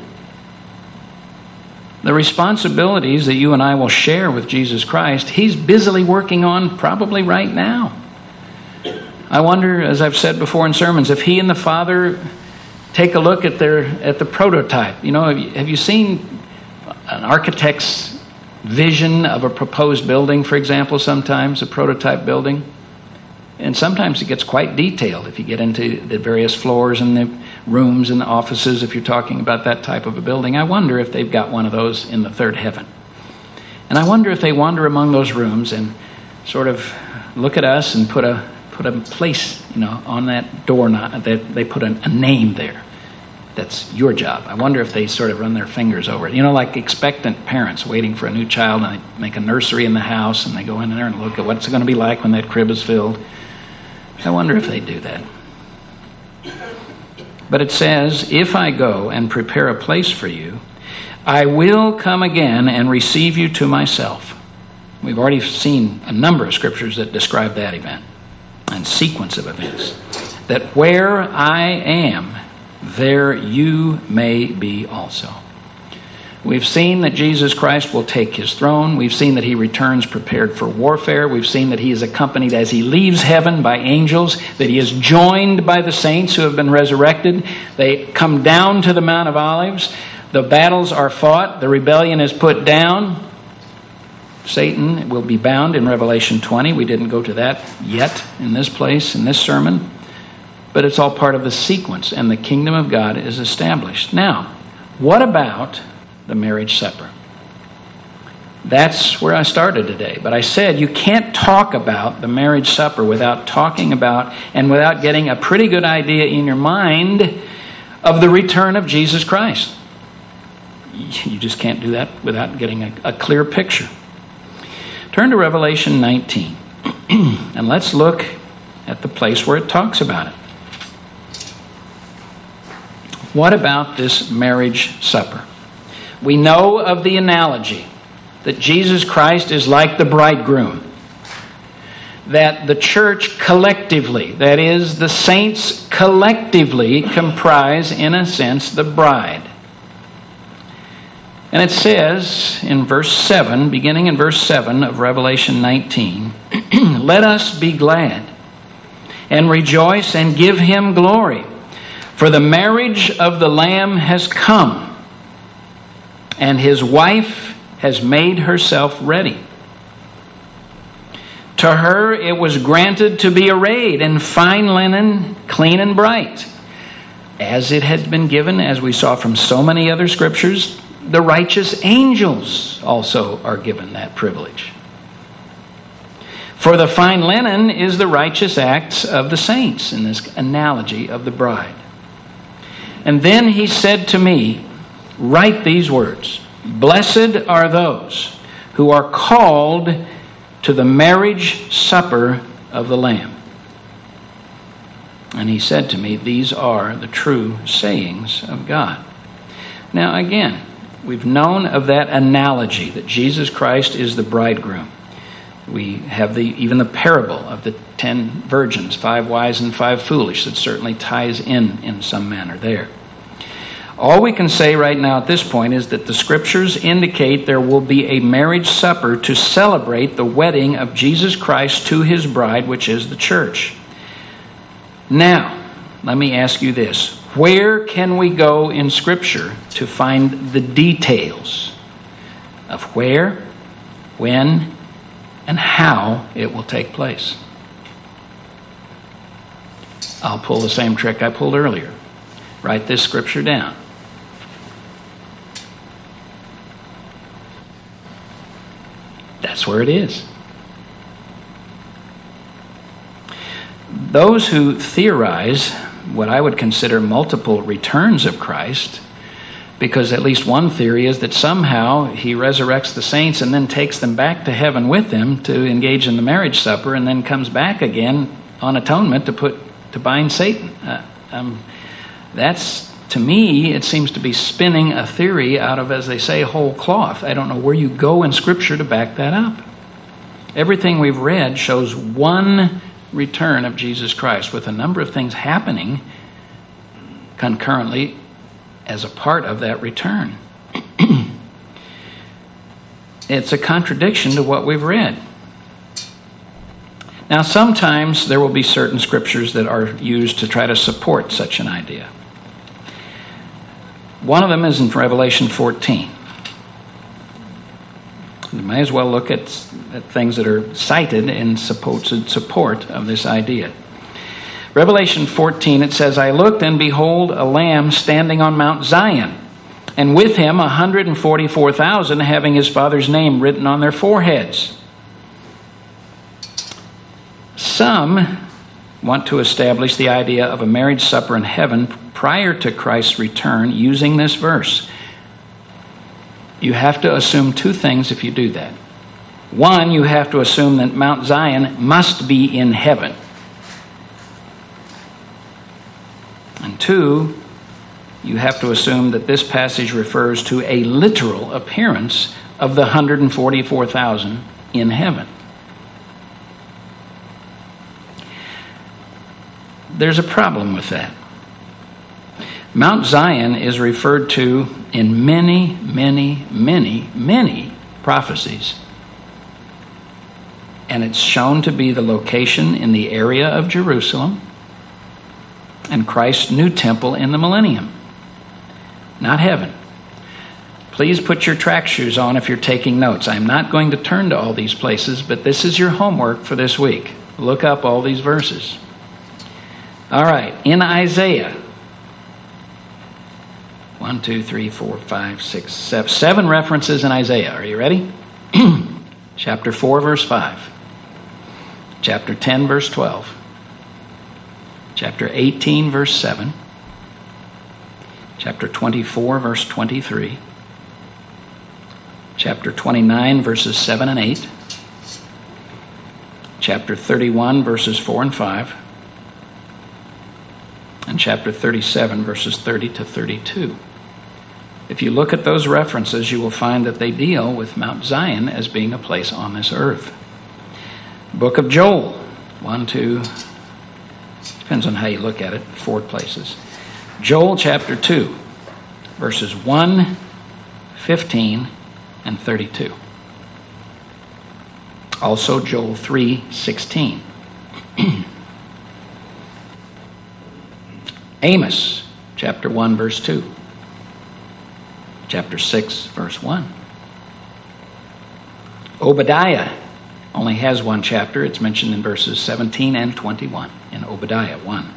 The responsibilities that you and I will share with Jesus Christ, he's busily working on probably right now. I wonder, as I've said before in sermons, if he and the Father take a look at the prototype. You know, have you seen an architect's vision of a proposed building, for example, sometimes, a prototype building? And sometimes it gets quite detailed if you get into the various floors and the rooms and the offices, if you're talking about that type of a building. I wonder if they've got one of those in the third heaven. And I wonder if they wander among those rooms and sort of look at us and put a place, you know, on that door, that they put a name there. That's your job. I wonder if they sort of run their fingers over it. You know, like expectant parents waiting for a new child, and they make a nursery in the house, and they go in there and look at what's it going to be like when that crib is filled. I wonder if they do that. But it says, if I go and prepare a place for you, I will come again and receive you to myself. We've already seen a number of scriptures that describe that event and sequence of events. That where I am, there you may be also. We've seen that Jesus Christ will take his throne. We've seen that he returns prepared for warfare. We've seen that he is accompanied as he leaves heaven by angels, that he is joined by the saints who have been resurrected. They come down to the Mount of Olives. The battles are fought. The rebellion is put down. Satan will be bound in Revelation 20. We didn't go to that yet in this place, in this sermon. But it's all part of the sequence, and the kingdom of God is established. Now, what about the marriage supper? That's where I started today. But I said you can't talk about the marriage supper without talking about and without getting a pretty good idea in your mind of the return of Jesus Christ. You just can't do that without getting a clear picture. Turn to Revelation 19, and let's look at the place where it talks about it. What about this marriage supper? We know of the analogy that Jesus Christ is like the bridegroom, that the church collectively, that is, the saints collectively, comprise, in a sense, the bride. And it says in verse 7, beginning in verse 7 of Revelation 19, let us be glad and rejoice and give him glory, for the marriage of the Lamb has come, and his wife has made herself ready. To her it was granted to be arrayed in fine linen, clean and bright, as it had been given, as we saw from so many other scriptures. The righteous angels also are given that privilege. For the fine linen is the righteous acts of the saints, in this analogy of the bride. And then he said to me, write these words, blessed are those who are called to the marriage supper of the Lamb. And he said to me, these are the true sayings of God. Now again, we've known of that analogy that Jesus Christ is the bridegroom. We have even the parable of the 10 virgins, 5 wise and 5 foolish, that certainly ties in some manner there. All we can say right now at this point is that the Scriptures indicate there will be a marriage supper to celebrate the wedding of Jesus Christ to his bride, which is the church. Now, let me ask you this. Where can we go in Scripture to find the details of where, when, and how it will take place? I'll pull the same trick I pulled earlier. Write this Scripture down. That's where it is. Those who theorize what I would consider multiple returns of Christ, because at least one theory is that somehow he resurrects the saints and then takes them back to heaven with him to engage in the marriage supper, and then comes back again on atonement to bind Satan. That's, to me, it seems to be spinning a theory out of, as they say, whole cloth. I don't know where you go in Scripture to back that up. Everything we've read shows one return of Jesus Christ, with a number of things happening concurrently as a part of that return. It's a contradiction to what we've read. Now, sometimes there will be certain scriptures that are used to try to support such an idea. One of them is in Revelation 14. You may as well look at things that are cited in supposed support of this idea. Revelation 14, it says, I looked, and behold, a Lamb standing on Mount Zion, and with him 144,000, having his Father's name written on their foreheads. Some want to establish the idea of a marriage supper in heaven prior to Christ's return using this verse. You have to assume two things if you do that. One, you have to assume that Mount Zion must be in heaven. And two, you have to assume that this passage refers to a literal appearance of the 144,000 in heaven. There's a problem with that. Mount Zion is referred to in many, many, many, many prophecies. And it's shown to be the location in the area of Jerusalem and Christ's new temple in the millennium, not heaven. Please put your track shoes on if you're taking notes. I'm not going to turn to all these places, but this is your homework for this week. Look up all these verses. All right, in Isaiah, 1, 2, 3, 4, 5, 6, 7. 7 references in Isaiah. Are you ready? Chapter 4, verse 5. Chapter 10, verse 12. Chapter 18, verse 7. Chapter 24, verse 23. Chapter 29, verses 7 and 8. Chapter 31, verses 4 and 5. And chapter 37, verses 30 to 32. If you look at those references, you will find that they deal with Mount Zion as being a place on this earth. Book of Joel, 1, 2, depends on how you look at it, 4 places. Joel chapter 2, verses 1, 15, and 32. Also Joel 3, 16. Amos, chapter 1, verse 2. Chapter 6, verse 1. Obadiah only has one chapter. It's mentioned in verses 17 and 21 in Obadiah 1.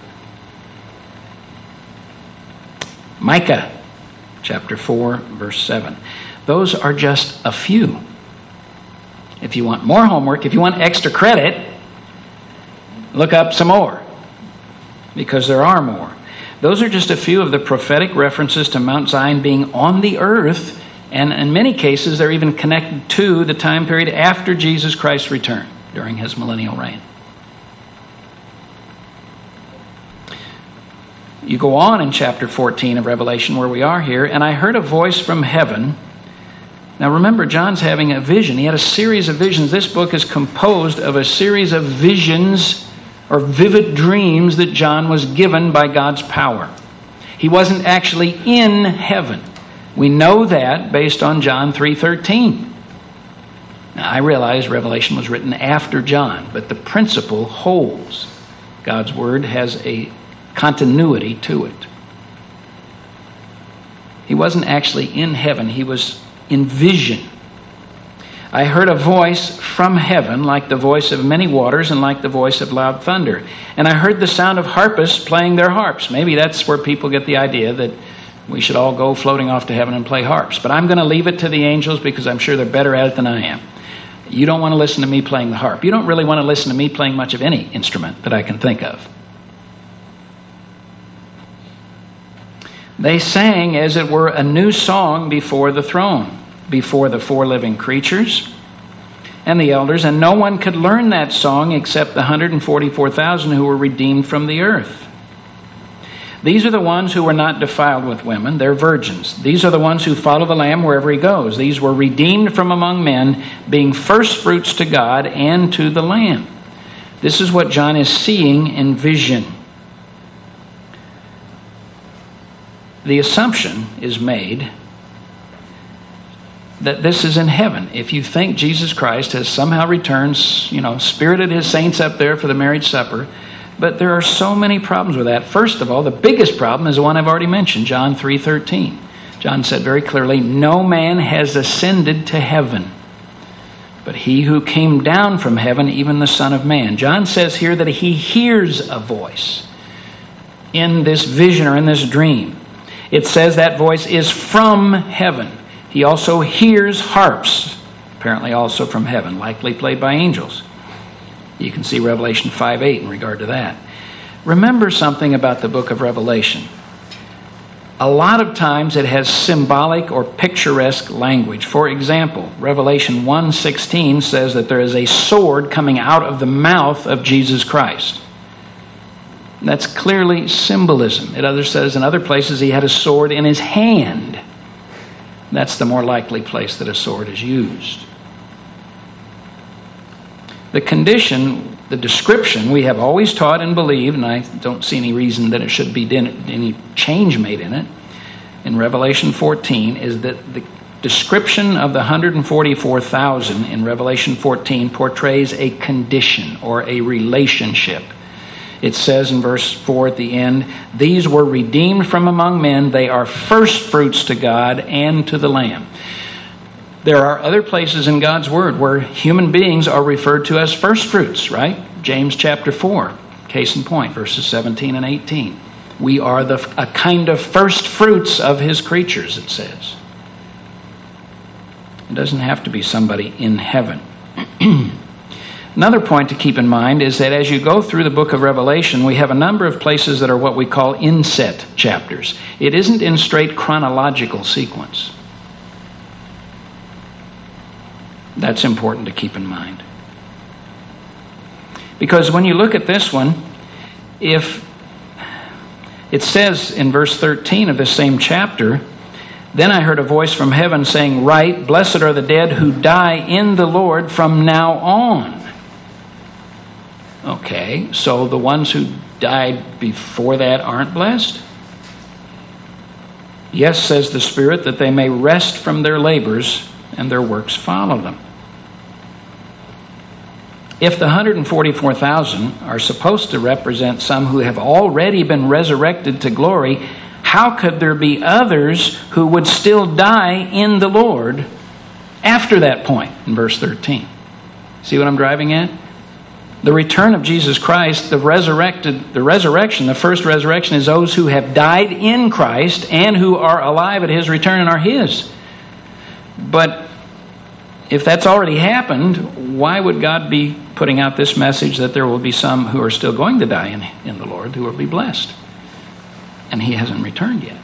Micah, chapter 4, verse 7. Those are just a few. If you want more homework, if you want extra credit, look up some more, because there are more. Those are just a few of the prophetic references to Mount Zion being on the earth, and in many cases they're even connected to the time period after Jesus Christ's return during his millennial reign. You go on in chapter 14 of Revelation, where we are here, and I heard a voice from heaven. Now remember, John's having a vision. He had a series of visions. This book is composed of a series of visions or vivid dreams that John was given by God's power. He wasn't actually in heaven. We know that based on John 3:13. Now, I realize Revelation was written after John, but the principle holds. God's Word has a continuity to it. He wasn't actually in heaven. He was in vision. I heard a voice from heaven like the voice of many waters and like the voice of loud thunder. And I heard the sound of harpists playing their harps. Maybe that's where people get the idea that we should all go floating off to heaven and play harps. But I'm going to leave it to the angels because I'm sure they're better at it than I am. You don't want to listen to me playing the harp. You don't really want to listen to me playing much of any instrument that I can think of. They sang, as it were, a new song before the throne, before the four living creatures and the elders, and no one could learn that song except the 144,000 who were redeemed from the earth. These are the ones who were not defiled with women. They're virgins. These are the ones who follow the Lamb wherever he goes. These were redeemed from among men, being first fruits to God and to the Lamb. This is what John is seeing in vision. The assumption is made that this is in heaven. If you think Jesus Christ has somehow returned, spirited his saints up there for the marriage supper, but there are so many problems with that. First of all, the biggest problem is the one I've already mentioned, John 3:13. John said very clearly, no man has ascended to heaven, but he who came down from heaven, even the Son of Man. John says here that he hears a voice in this vision or in this dream. It says that voice is from heaven. He also hears harps, apparently also from heaven, likely played by angels. You can see Revelation 5:8 in regard to that. Remember something about the book of Revelation. A lot of times it has symbolic or picturesque language. For example, Revelation 1:16 says that there is a sword coming out of the mouth of Jesus Christ. That's clearly symbolism. It says in other places he had a sword in his hand. That's the more likely place that a sword is used. The condition, the description we have always taught and believed, and I don't see any reason that it should be any change made in it, in Revelation 14, is that the description of the 144,000 in Revelation 14 portrays a condition or a relationship. It says in verse 4 at the end, these were redeemed from among men. They are first fruits to God and to the Lamb. There are other places in God's Word where human beings are referred to as first fruits, right? James chapter 4, case in point, verses 17 and 18. We are a kind of first fruits of his creatures, it says. It doesn't have to be somebody in heaven. Another point to keep in mind is that as you go through the book of Revelation, we have a number of places that are what we call inset chapters. It isn't in straight chronological sequence. That's important to keep in mind. Because when you look at this one, if it says in verse 13 of this same chapter, then I heard a voice from heaven saying, write, blessed are the dead who die in the Lord from now on. Okay, so the ones who died before that aren't blessed? Yes, says the Spirit, that they may rest from their labors and their works follow them. If the 144,000 are supposed to represent some who have already been resurrected to glory, how could there be others who would still die in the Lord after that point in verse 13? See what I'm driving at? The return of Jesus Christ, the resurrection, the first resurrection is those who have died in Christ and who are alive at his return and are his. But if that's already happened, why would God be putting out this message that there will be some who are still going to die in the Lord who will be blessed? And he hasn't returned yet.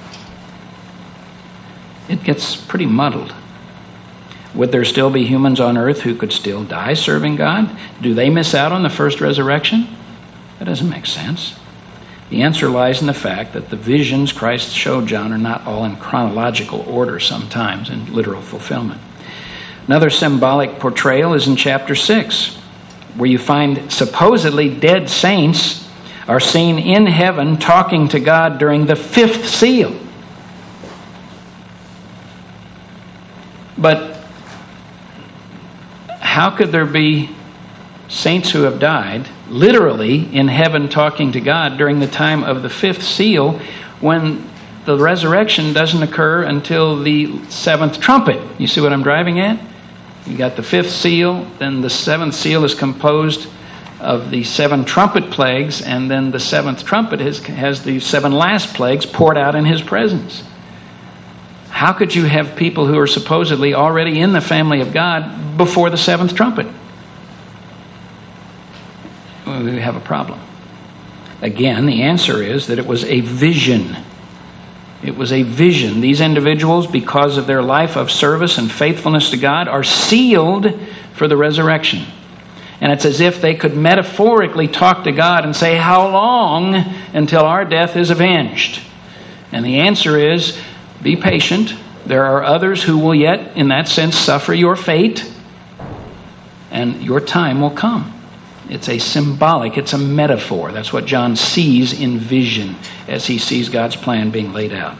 It gets pretty muddled. Would there still be humans on earth who could still die serving God? Do they miss out on the first resurrection? That doesn't make sense. The answer lies in the fact that the visions Christ showed John are not all in chronological order sometimes in literal fulfillment. Another symbolic portrayal is in chapter 6, where you find supposedly dead saints are seen in heaven talking to God during the fifth seal. But how could there be saints who have died literally in heaven talking to God during the time of the fifth seal when the resurrection doesn't occur until the seventh trumpet? You see what I'm driving at? You got the fifth seal, then the seventh seal is composed of the seven trumpet plagues, and then the seventh trumpet has the seven last plagues poured out in his presence. How could you have people who are supposedly already in the family of God before the seventh trumpet? Well, we have a problem. Again, the answer is that it was a vision. It was a vision. These individuals, because of their life of service and faithfulness to God, are sealed for the resurrection. And it's as if they could metaphorically talk to God and say, how long until our death is avenged? And the answer is, be patient. There are others who will yet, in that sense, suffer your fate. And your time will come. It's a symbolic, it's a metaphor. That's what John sees in vision as he sees God's plan being laid out.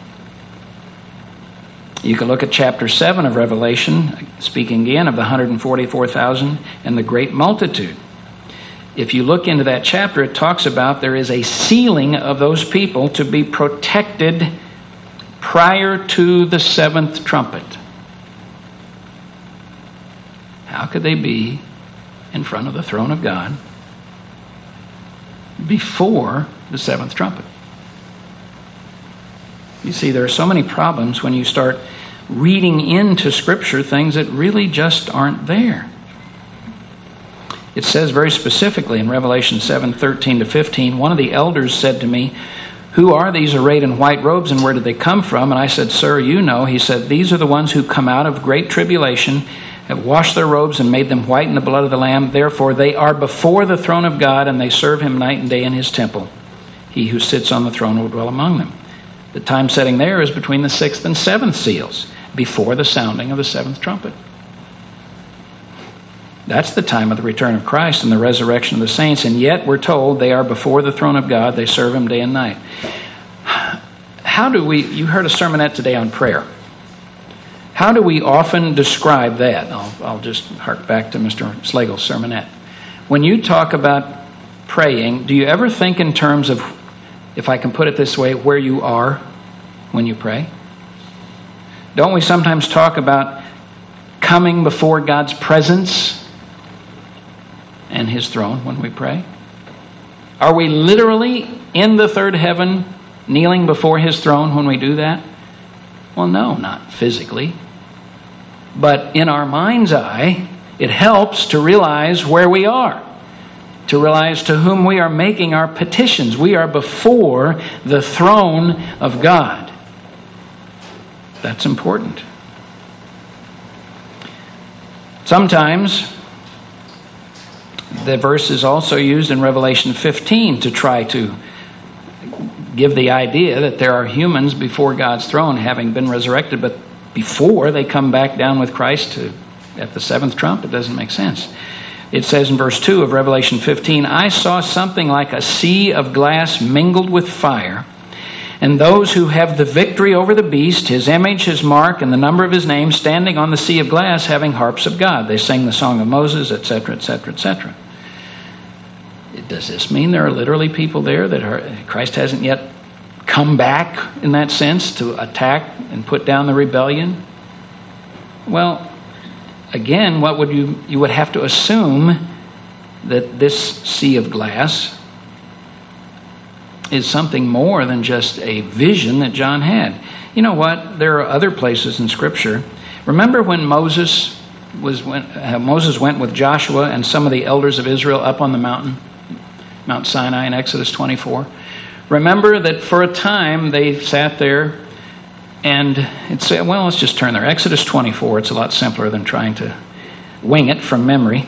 You can look at chapter 7 of Revelation, speaking again of the 144,000 and the great multitude. If you look into that chapter, it talks about there is a sealing of those people to be protected prior to the seventh trumpet. How could they be in front of the throne of God before the seventh trumpet? You see, there are so many problems when you start reading into Scripture things that really just aren't there. It says very specifically in Revelation 7:13-15, one of the elders said to me, "Who are these arrayed in white robes, and where did they come from?" And I said, "Sir, you know." He said, "These are the ones who come out of great tribulation, have washed their robes and made them white in the blood of the Lamb. Therefore they are before the throne of God, and they serve him night and day in his temple. He who sits on the throne will dwell among them." The time setting there is between the sixth and seventh seals, before the sounding of the seventh trumpet. That's the time of the return of Christ and the resurrection of the saints, and yet we're told they are before the throne of God, they serve him day and night. How do we, you heard a sermonette today on prayer. How do we often describe that? I'll just hark back to Mr. Slagle's sermonette. When you talk about praying, do you ever think in terms of, if I can put it this way, where you are when you pray? Don't we sometimes talk about coming before God's presence and his throne when we pray? Are we literally in the third heaven kneeling before his throne when we do that? Well, no, not physically. But in our mind's eye, it helps to realize where we are, to realize to whom we are making our petitions. We are before the throne of God. That's important. Sometimes the verse is also used in Revelation 15 to try to give the idea that there are humans before God's throne having been resurrected, but before they come back down with Christ at the seventh trump. It doesn't make sense. It says in verse 2 of Revelation 15, "I saw something like a sea of glass mingled with fire, and those who have the victory over the beast, his image, his mark, and the number of his name, standing on the sea of glass, having harps of God. They sang the song of Moses," etc., etc., etc. Does this mean there are literally people there that Christ hasn't yet come back in that sense to attack and put down the rebellion? Well, again, what would you would have to assume that this sea of glass is something more than just a vision that John had. You know what? There are other places in Scripture. Remember when Moses went with Joshua and some of the elders of Israel up on the mountain, Mount Sinai in Exodus 24? Remember that for a time they sat there and it said, well, let's just turn there. Exodus 24, it's a lot simpler than trying to wing it from memory.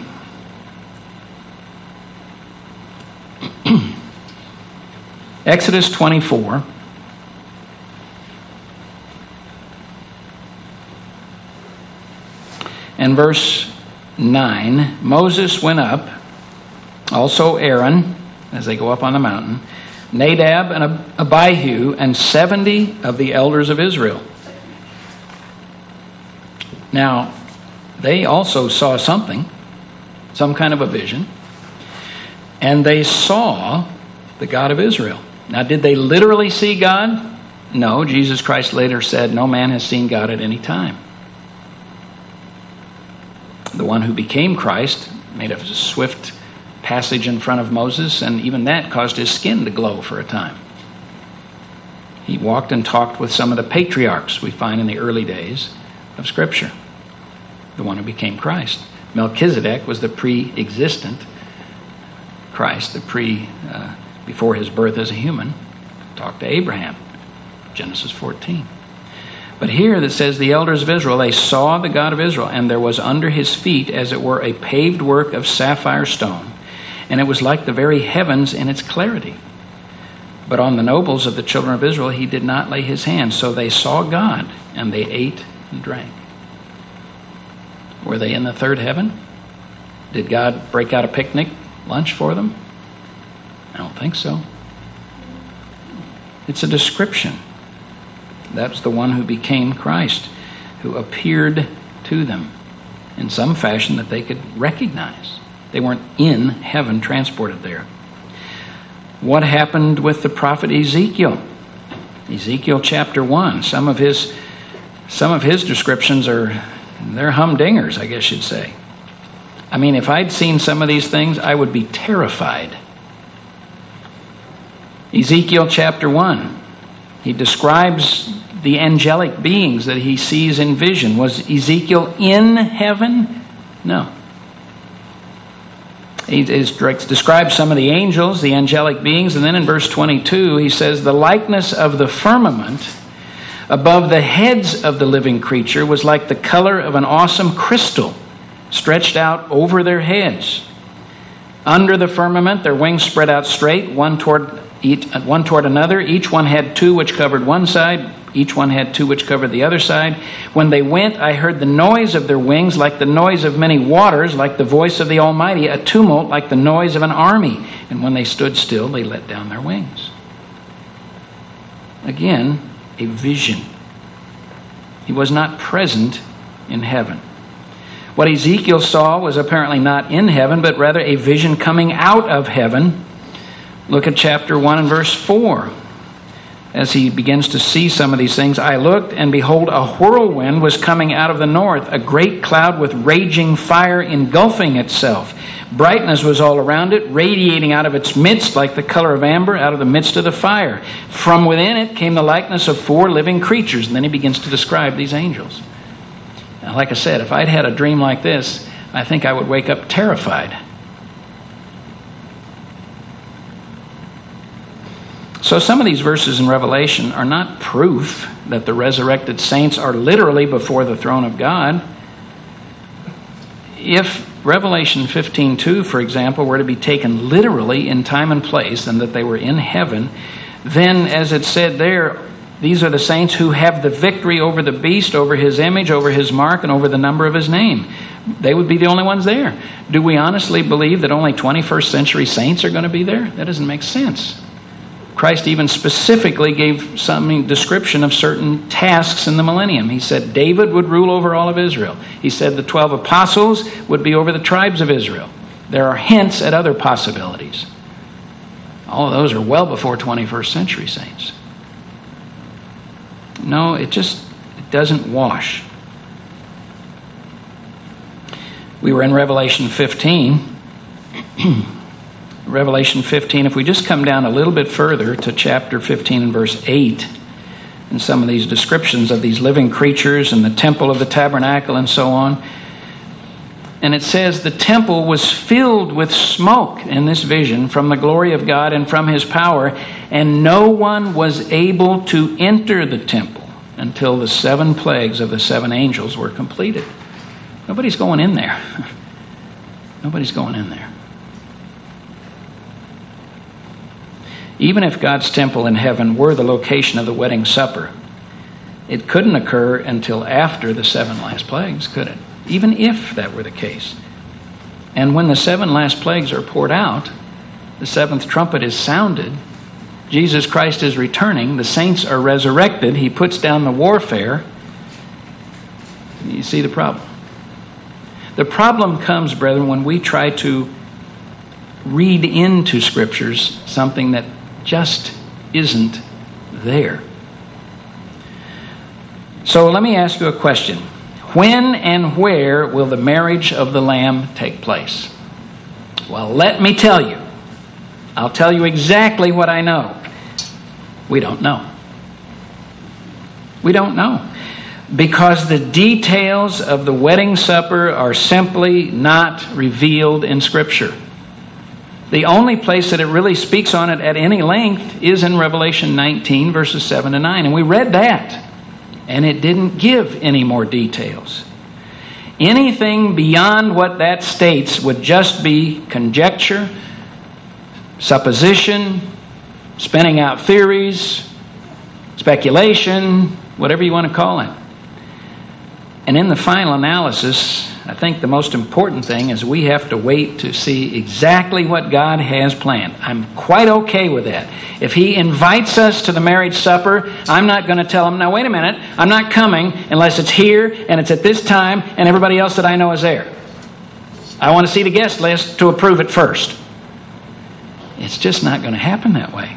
Exodus 24. And verse 9, Moses went up, also Aaron, as they go up on the mountain, Nadab and Abihu and 70 of the elders of Israel. Now, they also saw something, some kind of a vision, and they saw the God of Israel. Now, did they literally see God? No, Jesus Christ later said, no man has seen God at any time. The one who became Christ made a swift passage in front of Moses, and even that caused his skin to glow for a time. He walked and talked with some of the patriarchs we find in the early days of Scripture. The one who became Christ. Melchizedek was the pre-existent Christ, before his birth as a human. Talked to Abraham, Genesis 14. But here that says the elders of Israel, they saw the God of Israel, and there was under his feet as it were a paved work of sapphire stone, and it was like the very heavens in its clarity. But on the nobles of the children of Israel he did not lay his hand. So they saw God, and they ate and drank. Were they in the third heaven? Did God break out a picnic lunch for them? I don't think so. It's a description. That's the one who became Christ, who appeared to them in some fashion that they could recognize. They weren't in heaven, transported there. What happened with the prophet Ezekiel? Ezekiel chapter 1. Some of his descriptions they're humdingers, I guess you'd say. I mean, if I'd seen some of these things, I would be terrified. Ezekiel chapter 1. He describes the angelic beings that he sees in vision. Was Ezekiel in heaven? No. He describes some of the angels, the angelic beings, and then in verse 22 he says, the likeness of the firmament above the heads of the living creature was like the color of an awesome crystal stretched out over their heads. Under the firmament their wings spread out straight, one toward another. Each one had two which covered one side. Each one had two which covered the other side. When they went, I heard the noise of their wings like the noise of many waters, like the voice of the Almighty, a tumult like the noise of an army. And when they stood still, they let down their wings. Again, a vision. He was not present in heaven. What Ezekiel saw was apparently not in heaven, but rather a vision coming out of heaven. Look at chapter 1 and verse 4. As he begins to see some of these things, I looked, and behold, a whirlwind was coming out of the north, a great cloud with raging fire engulfing itself. Brightness was all around it, radiating out of its midst like the color of amber out of the midst of the fire. From within it came the likeness of 4 living creatures. And then he begins to describe these angels. Now, like I said, if I'd had a dream like this, I think I would wake up terrified. So some of these verses in Revelation are not proof that the resurrected saints are literally before the throne of God. If Revelation 15:2, for example, were to be taken literally in time and place, and that they were in heaven, then, as it said there, these are the saints who have the victory over the beast, over his image, over his mark, and over the number of his name. They would be the only ones there. Do we honestly believe that only 21st century saints are going to be there? That doesn't make sense. Christ even specifically gave some description of certain tasks in the millennium. He said David would rule over all of Israel. He said the 12 apostles would be over the tribes of Israel. There are hints at other possibilities. All of those are well before 21st century saints. No, it doesn't wash. We were in Revelation 15. Revelation 15, if we just come down a little bit further to chapter 15 and verse 8, and some of these descriptions of these living creatures and the temple of the tabernacle and so on. And it says, the temple was filled with smoke in this vision from the glory of God and from his power, and no one was able to enter the temple until the 7 plagues of the 7 angels were completed. Nobody's going in there. Nobody's going in there. Even if God's temple in heaven were the location of the wedding supper, it couldn't occur until after the 7 last plagues, could it? Even if that were the case. And when the 7 last plagues are poured out, the seventh trumpet is sounded, Jesus Christ is returning, the saints are resurrected, he puts down the warfare. You see the problem? The problem comes, brethren, when we try to read into Scriptures something that just isn't there. So let me ask you a question. When and where will the marriage of the Lamb take place? Well, let me tell you. I'll tell you exactly what I know. We don't know. We don't know. Because the details of the wedding supper are simply not revealed in Scripture. The only place that it really speaks on it at any length is in Revelation 19, verses 7 to 9. And we read that. And it didn't give any more details. Anything beyond what that states would just be conjecture, supposition, spinning out theories, speculation, whatever you want to call it. And in the final analysis, I think the most important thing is we have to wait to see exactly what God has planned. I'm quite okay with that. If He invites us to the marriage supper, I'm not going to tell Him, now wait a minute, I'm not coming unless it's here and it's at this time and everybody else that I know is there. I want to see the guest list to approve it first. It's just not going to happen that way.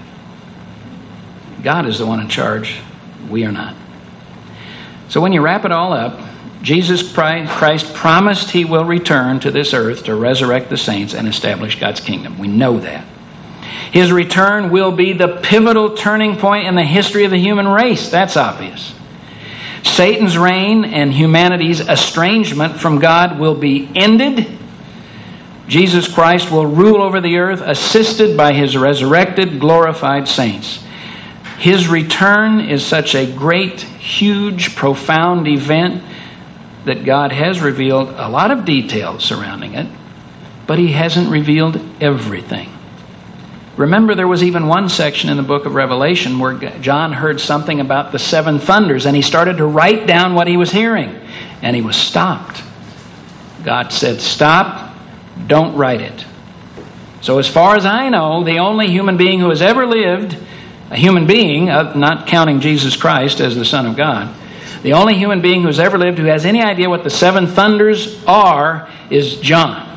God is the one in charge. We are not. So when you wrap it all up, Jesus Christ promised He will return to this earth to resurrect the saints and establish God's kingdom. We know that. His return will be the pivotal turning point in the history of the human race. That's obvious. Satan's reign and humanity's estrangement from God will be ended. Jesus Christ will rule over the earth, assisted by His resurrected, glorified saints. His return is such a great, huge, profound event that God has revealed a lot of details surrounding it, but He hasn't revealed everything. Remember, there was even one section in the book of Revelation where John heard something about the seven thunders, and he started to write down what he was hearing, and he was stopped. God said, stop, don't write it. So as far as I know, the only human being who has ever lived, a human being, not counting Jesus Christ as the Son of God, the only human being who has ever lived who has any idea what the seven thunders are is John.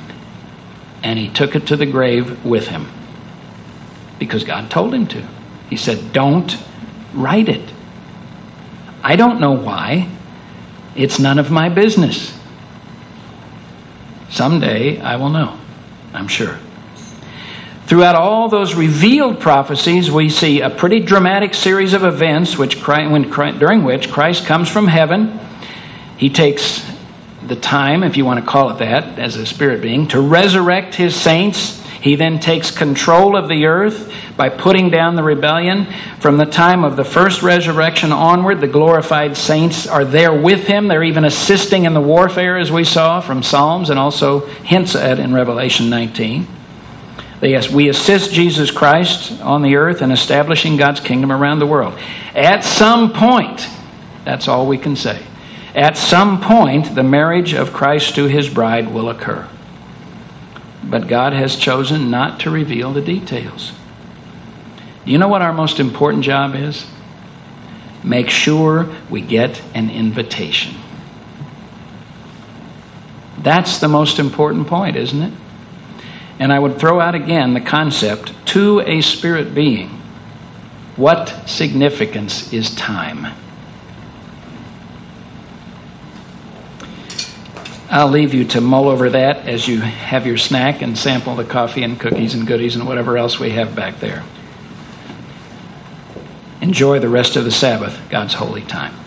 And he took it to the grave with him because God told him to. He said, don't write it. I don't know why. It's none of my business. Someday I will know, I'm sure. Throughout all those revealed prophecies, we see a pretty dramatic series of events during which Christ comes from heaven. He takes the time, if you want to call it that, as a spirit being, to resurrect His saints. He then takes control of the earth by putting down the rebellion. From the time of the first resurrection onward, the glorified saints are there with Him. They're even assisting in the warfare, as we saw from Psalms and also hints at in Revelation 19. Yes, we assist Jesus Christ on the earth in establishing God's kingdom around the world. At some point, that's all we can say. At some point, the marriage of Christ to His bride will occur. But God has chosen not to reveal the details. You know what our most important job is? Make sure we get an invitation. That's the most important point, isn't it? And I would throw out again the concept, to a spirit being, what significance is time? I'll leave you to mull over that as you have your snack and sample the coffee and cookies and goodies and whatever else we have back there. Enjoy the rest of the Sabbath, God's holy time.